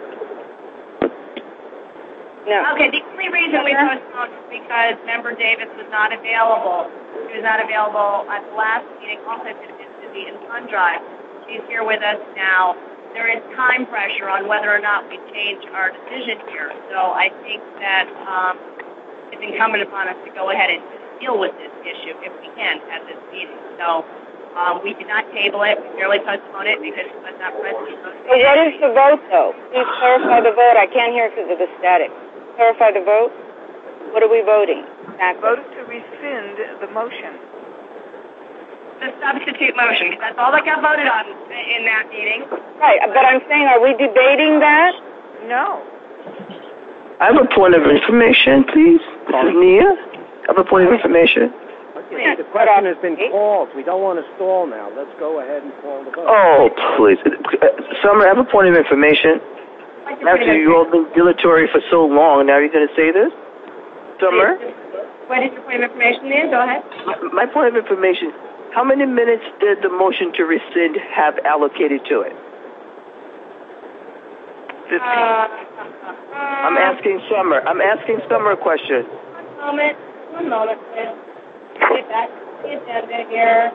[SPEAKER 9] No.
[SPEAKER 1] Okay, the only reason we postponed is because Member Davis was not available. She was not available at the last meeting, also to be in Fund Drive. She's here with us now. There is time pressure on whether or not we change our decision here. So I think that it's incumbent upon us to go ahead and deal with this issue if we can at this meeting. So we did not table it. We merely postponed it because she was not present.
[SPEAKER 9] So what is the vote, though? Please clarify the vote. I can't hear because of the static. Clarify the vote. What are we voting? Exactly.
[SPEAKER 3] Vote to rescind the motion.
[SPEAKER 1] The substitute motion, because that's all that got voted on in that meeting.
[SPEAKER 9] Right, but I'm saying, are we debating that?
[SPEAKER 3] No.
[SPEAKER 14] I have a point of information, please. This is Nia. I have a point of information.
[SPEAKER 6] Okay, the question has been called. We don't want to stall now. Let's go ahead and call the vote.
[SPEAKER 14] Oh, please. Summer, I have a point of information. After you all been dilatory for so long, now you're going to say this? Summer?
[SPEAKER 1] What is your point of information, Nia? Go ahead.
[SPEAKER 14] My point of information, how many minutes did the motion to rescind have allocated to it?
[SPEAKER 4] 15.
[SPEAKER 14] I'm asking Summer a question.
[SPEAKER 1] One moment, please. Get back to the agenda here.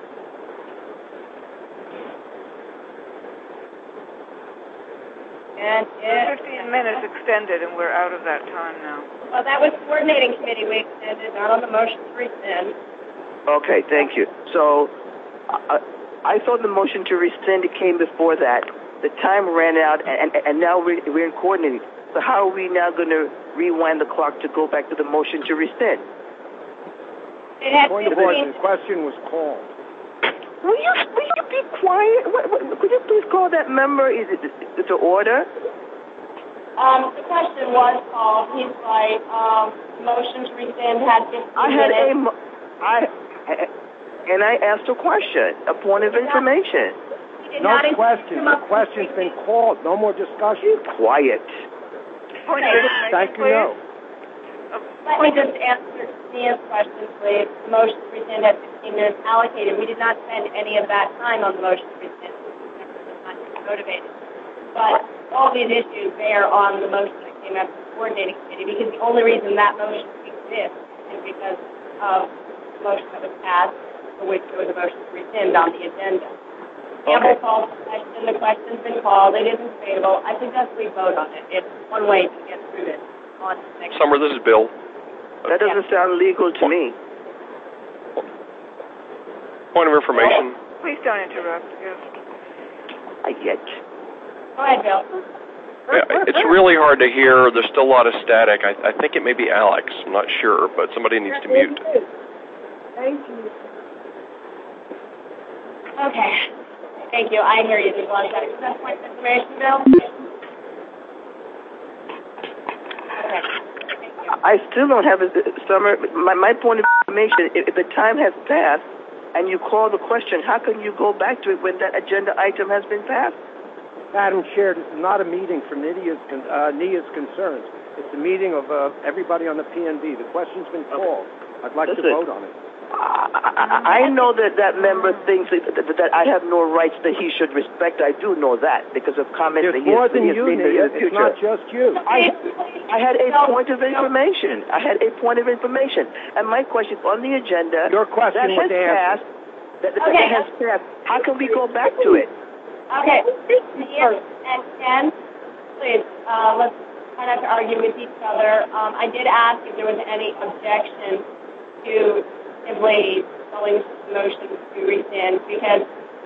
[SPEAKER 1] And
[SPEAKER 3] 15 minutes extended, and we're out of that time now.
[SPEAKER 1] Well, that was coordinating committee we extended, not on the motion to rescind.
[SPEAKER 14] Okay, thank you. So, I thought the motion to rescind came before that. The time ran out, and now we're in coordinating. So how are we now going to rewind the clock to go back to the motion to rescind?
[SPEAKER 6] Point of order, the question was called.
[SPEAKER 14] Will you be quiet? Could you please call that member? Is it to order?
[SPEAKER 1] The question was called. He's right. Motion to rescind had 15 minutes.
[SPEAKER 14] And I asked a question, a point of information.
[SPEAKER 6] No question. The question's been called. No more discussion.
[SPEAKER 14] Quiet.
[SPEAKER 6] Thank you, no.
[SPEAKER 1] Let me just answer Nia's question, please. The motion to rescind had 15 minutes allocated. We did not spend any of that time on the motion to rescind. It was not motivated. But all these issues bear on the motion that came out of the coordinating committee, because the only reason that motion exists is because of the motion that was passed, for which there was a motion to rescind on the agenda. Campbell called the question. The question's been called. It isn't debatable. I suggest we vote on it. It's one way to get through this.
[SPEAKER 7] Summer, this is Bill.
[SPEAKER 14] That doesn't sound legal to me.
[SPEAKER 7] Point of information.
[SPEAKER 3] Please don't interrupt. Yes.
[SPEAKER 14] I get.
[SPEAKER 1] Go ahead, Bill.
[SPEAKER 7] Yeah, it's really hard to hear. There's still a lot of static. I think it may be Alex. I'm not sure, but somebody needs to mute.
[SPEAKER 12] Thank you.
[SPEAKER 1] Okay. Thank you. I hear you. There's a lot of static. Is that point of information, Bill? Okay.
[SPEAKER 14] I still don't have a Summer. My point of information, if the time has passed and you call the question, how can you go back to it when that agenda item has been passed?
[SPEAKER 6] Madam Chair, this is not a meeting for NIA's concerns. It's a meeting of everybody on the PNB. The question's been called. I'd like to vote on it.
[SPEAKER 14] I know that member thinks that I have no rights that he should respect. I do know that because of comments that he has made in the future.
[SPEAKER 6] It's not just you.
[SPEAKER 14] I had a point of information. And my question on the agenda.
[SPEAKER 6] Your question was answered.
[SPEAKER 14] That has passed. How can we go back to it?
[SPEAKER 1] Okay. And Ken, please, let's try not to argue with each other. I did ask if there was any objection to simply going to the motion to rescind because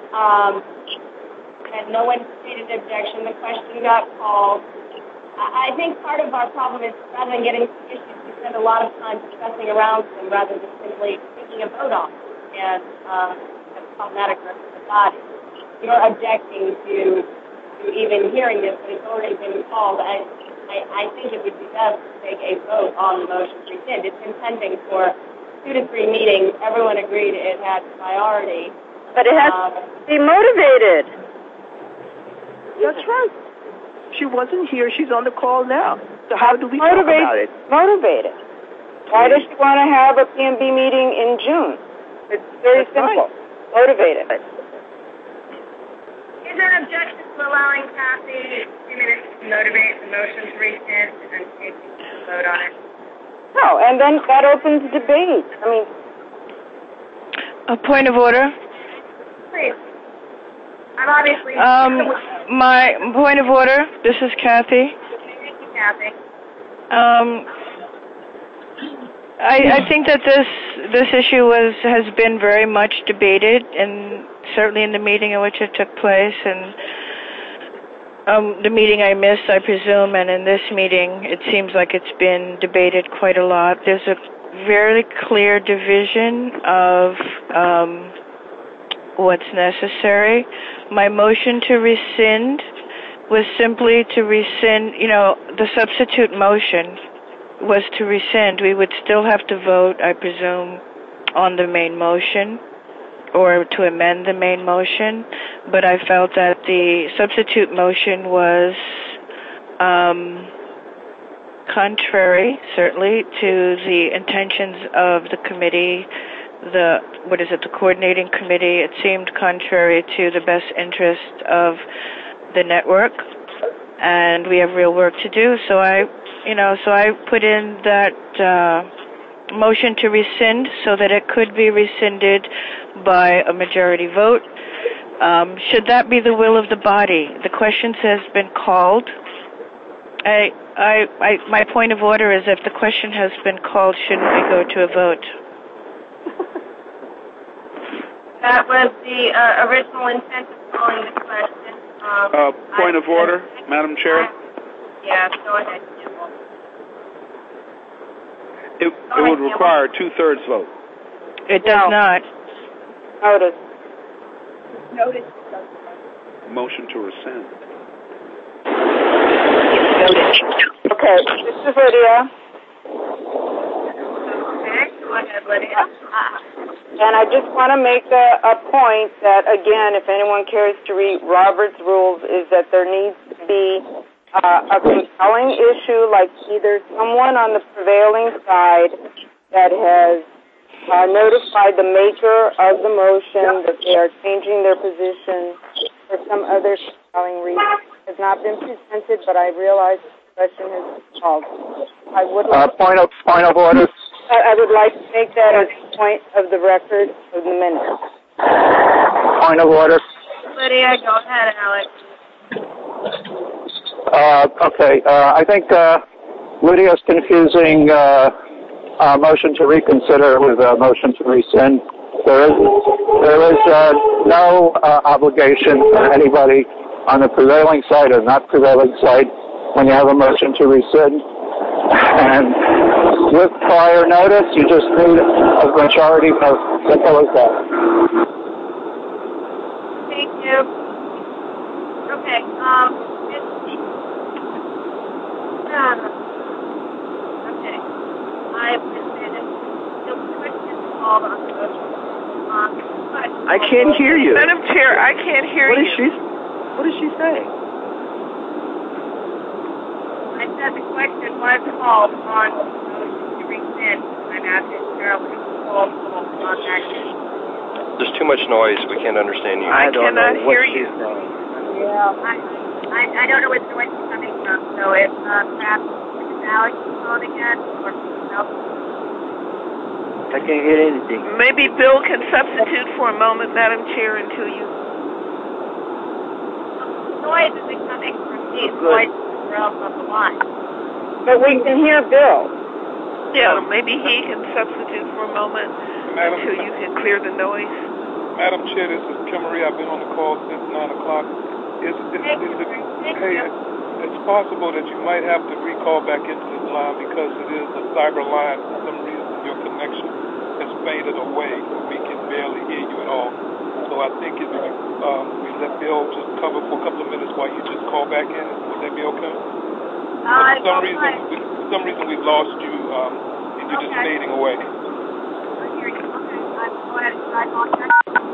[SPEAKER 1] and no one stated an objection. The question got called. I think part of our problem is rather than getting to issues, we spend a lot of time discussing around them rather than simply taking a vote on them. And that's problematic for the body. You're objecting to even hearing this, but it's already been called. I think it would be best to take a vote on the motion to rescind. It's been pending for 2 to 3 meetings. Everyone agreed it had priority.
[SPEAKER 9] But it has to be motivated.
[SPEAKER 14] That's right. She wasn't here. She's on the call now. So how do we talk about it?
[SPEAKER 9] Motivated. Why does she want to have a PNB meeting in June? It's very simple. Right. Motivated.
[SPEAKER 1] Is there an objection to allowing Kathy 2 minutes to motivate the motion to rescind and take a vote on it?
[SPEAKER 9] No, and then that opens debate. I mean,
[SPEAKER 17] a point of order.
[SPEAKER 1] Please. I'm obviously.
[SPEAKER 17] My point of order. This is Kathy.
[SPEAKER 1] Thank you, Kathy.
[SPEAKER 17] I think that this issue has been very much debated, and certainly in the meeting in which it took place, and the meeting I missed, I presume, and in this meeting, it seems like it's been debated quite a lot. There's a very clear division of what's necessary. My motion to rescind was simply to rescind, the substitute motion was to rescind. We would still have to vote, I presume, on the main motion or to amend the main motion, but I felt that the substitute motion was contrary, certainly, to the intentions of the committee, the coordinating committee. It seemed contrary to the best interest of the network, and we have real work to do. So I put in that motion to rescind so that it could be rescinded by a majority vote. Should that be the will of the body? The question has been called. My point of order is if the question has been called, shouldn't we go to a vote?
[SPEAKER 1] That was the original intent of calling the question.
[SPEAKER 13] Point of order, Madam Chair?
[SPEAKER 1] Yeah, go ahead.
[SPEAKER 13] It would require a 2/3 vote.
[SPEAKER 17] It does not.
[SPEAKER 9] Noted.
[SPEAKER 12] Notice.
[SPEAKER 13] Motion to rescind.
[SPEAKER 9] Okay, this is Lydia.
[SPEAKER 1] Okay, go ahead, Lydia.
[SPEAKER 9] And I just want to make a point that, again, if anyone cares to read Robert's rules, is that there needs to be a compelling issue, like either someone on the prevailing side that has notified the maker of the motion that they are changing their position for some other compelling reason. It has not been presented, but I realize the question has been called. I would like
[SPEAKER 10] point of order.
[SPEAKER 9] I would like to make that as a point of the record of the minutes.
[SPEAKER 10] Point of order.
[SPEAKER 1] Lydia, go ahead, Alex.
[SPEAKER 10] Okay. I think Lydia's confusing a motion to reconsider with a motion to rescind. There is no obligation for anybody on the prevailing side or not prevailing side when you have a motion to rescind. And with prior notice, you just need a majority vote. Simple as that.
[SPEAKER 1] Thank you. Okay, okay. I've presented. The question called on the motion.
[SPEAKER 14] I can't hear you.
[SPEAKER 4] Madam Chair, I can't hear
[SPEAKER 14] What
[SPEAKER 4] you.
[SPEAKER 14] is she saying?
[SPEAKER 1] I said the question was called on the motion to rescind. I'm asking Carolyn to call on that.
[SPEAKER 7] There's too much noise. We can't understand you.
[SPEAKER 4] I cannot hear you.
[SPEAKER 1] Yeah. I don't know where the noise is coming from. So if perhaps Alex is on again or else.
[SPEAKER 14] I can't hear anything.
[SPEAKER 4] Maybe Bill can substitute for a moment, Madam Chair, until you...
[SPEAKER 1] The noise isn't coming from me. The noise is else on the line.
[SPEAKER 9] But we can hear Bill.
[SPEAKER 4] Yeah, maybe he can substitute for a moment until you can clear the noise.
[SPEAKER 18] Madam Chair, this is Kimmery. I've been on the call since 9 o'clock. It's possible that you might have to recall back into this line because it is a cyber line. For some reason, your connection has faded away. We can barely hear you at all. So I think if we let Bill just cover for a couple of minutes while you just call back in, would that be okay? For some reason, we've lost you and you're just fading away.
[SPEAKER 1] Go ahead and try contact.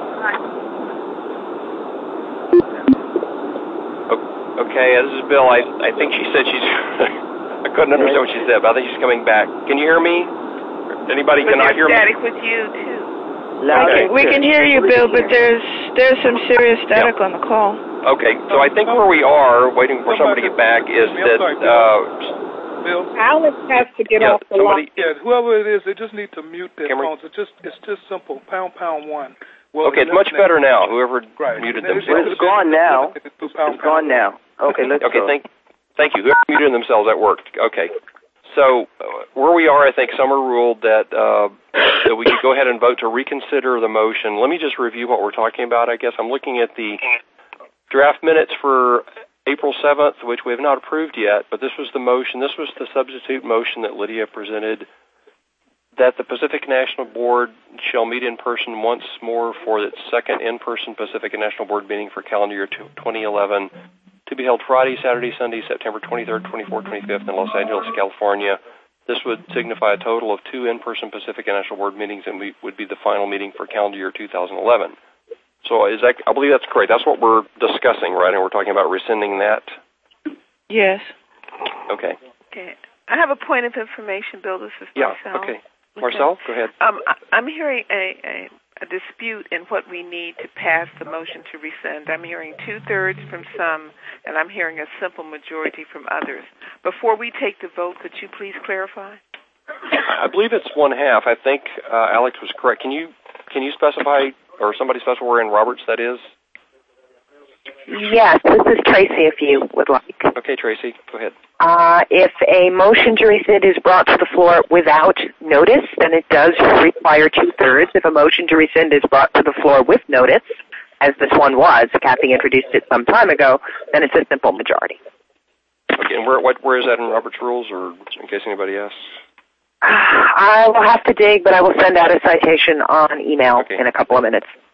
[SPEAKER 7] Okay, this is Bill. I think she said she's... I couldn't understand what she said, but I think she's coming back. Can you hear me? Anybody cannot hear me?
[SPEAKER 4] Static with you, too.
[SPEAKER 17] We can hear you, Bill, but there's some serious static on the call.
[SPEAKER 7] Okay, so I think where we are, waiting for somebody to get back, is that...
[SPEAKER 18] Bill?
[SPEAKER 12] Alex has to get off the line.
[SPEAKER 18] Yeah, whoever it is, they just need to mute their phones. It's just simple. #1. Well,
[SPEAKER 7] okay, it's much better now. Whoever muted themselves.
[SPEAKER 14] It's gone now. It's gone now. Okay, let's go.
[SPEAKER 7] Thank you. Whoever muted themselves, that worked. Okay. So where we are, I think Summer ruled that we could go ahead and vote to reconsider the motion. Let me just review what we're talking about, I guess. I'm looking at the draft minutes for April 7th, which we have not approved yet, but this was the motion. This was the substitute motion that Lydia presented, that the Pacific National Board shall meet in person once more for its second in-person Pacific National Board meeting for calendar year 2011, to be held Friday, Saturday, Sunday, September 23rd, 24th, 25th in Los Angeles, California. This would signify a total of 2 in-person Pacific National Board meetings and would be the final meeting for calendar year 2011. So I believe that's correct. That's what we're discussing, right? And we're talking about rescinding that?
[SPEAKER 17] Yes.
[SPEAKER 7] Okay.
[SPEAKER 4] Okay. I have a point of information, Bill. This is Marcel.
[SPEAKER 7] Okay. Marcel, go ahead.
[SPEAKER 4] I'm hearing a dispute in what we need to pass the motion to rescind. I'm hearing 2/3 from some, and I'm hearing a simple majority from others. Before we take the vote, could you please clarify?
[SPEAKER 7] I believe it's 1/2. I think Alex was correct. Can you specify, or somebody specify where in Roberts that is?
[SPEAKER 11] Yes, this is Tracy, if you would like.
[SPEAKER 7] Okay, Tracy, go ahead.
[SPEAKER 11] If a motion to rescind is brought to the floor without notice, then it does require 2/3. If a motion to rescind is brought to the floor with notice, as this one was, Kathy introduced it some time ago, then it's a simple majority.
[SPEAKER 7] Okay, and where is that in Robert's rules, or in case anybody asks?
[SPEAKER 11] I will have to dig, but I will send out a citation on email in a couple of minutes.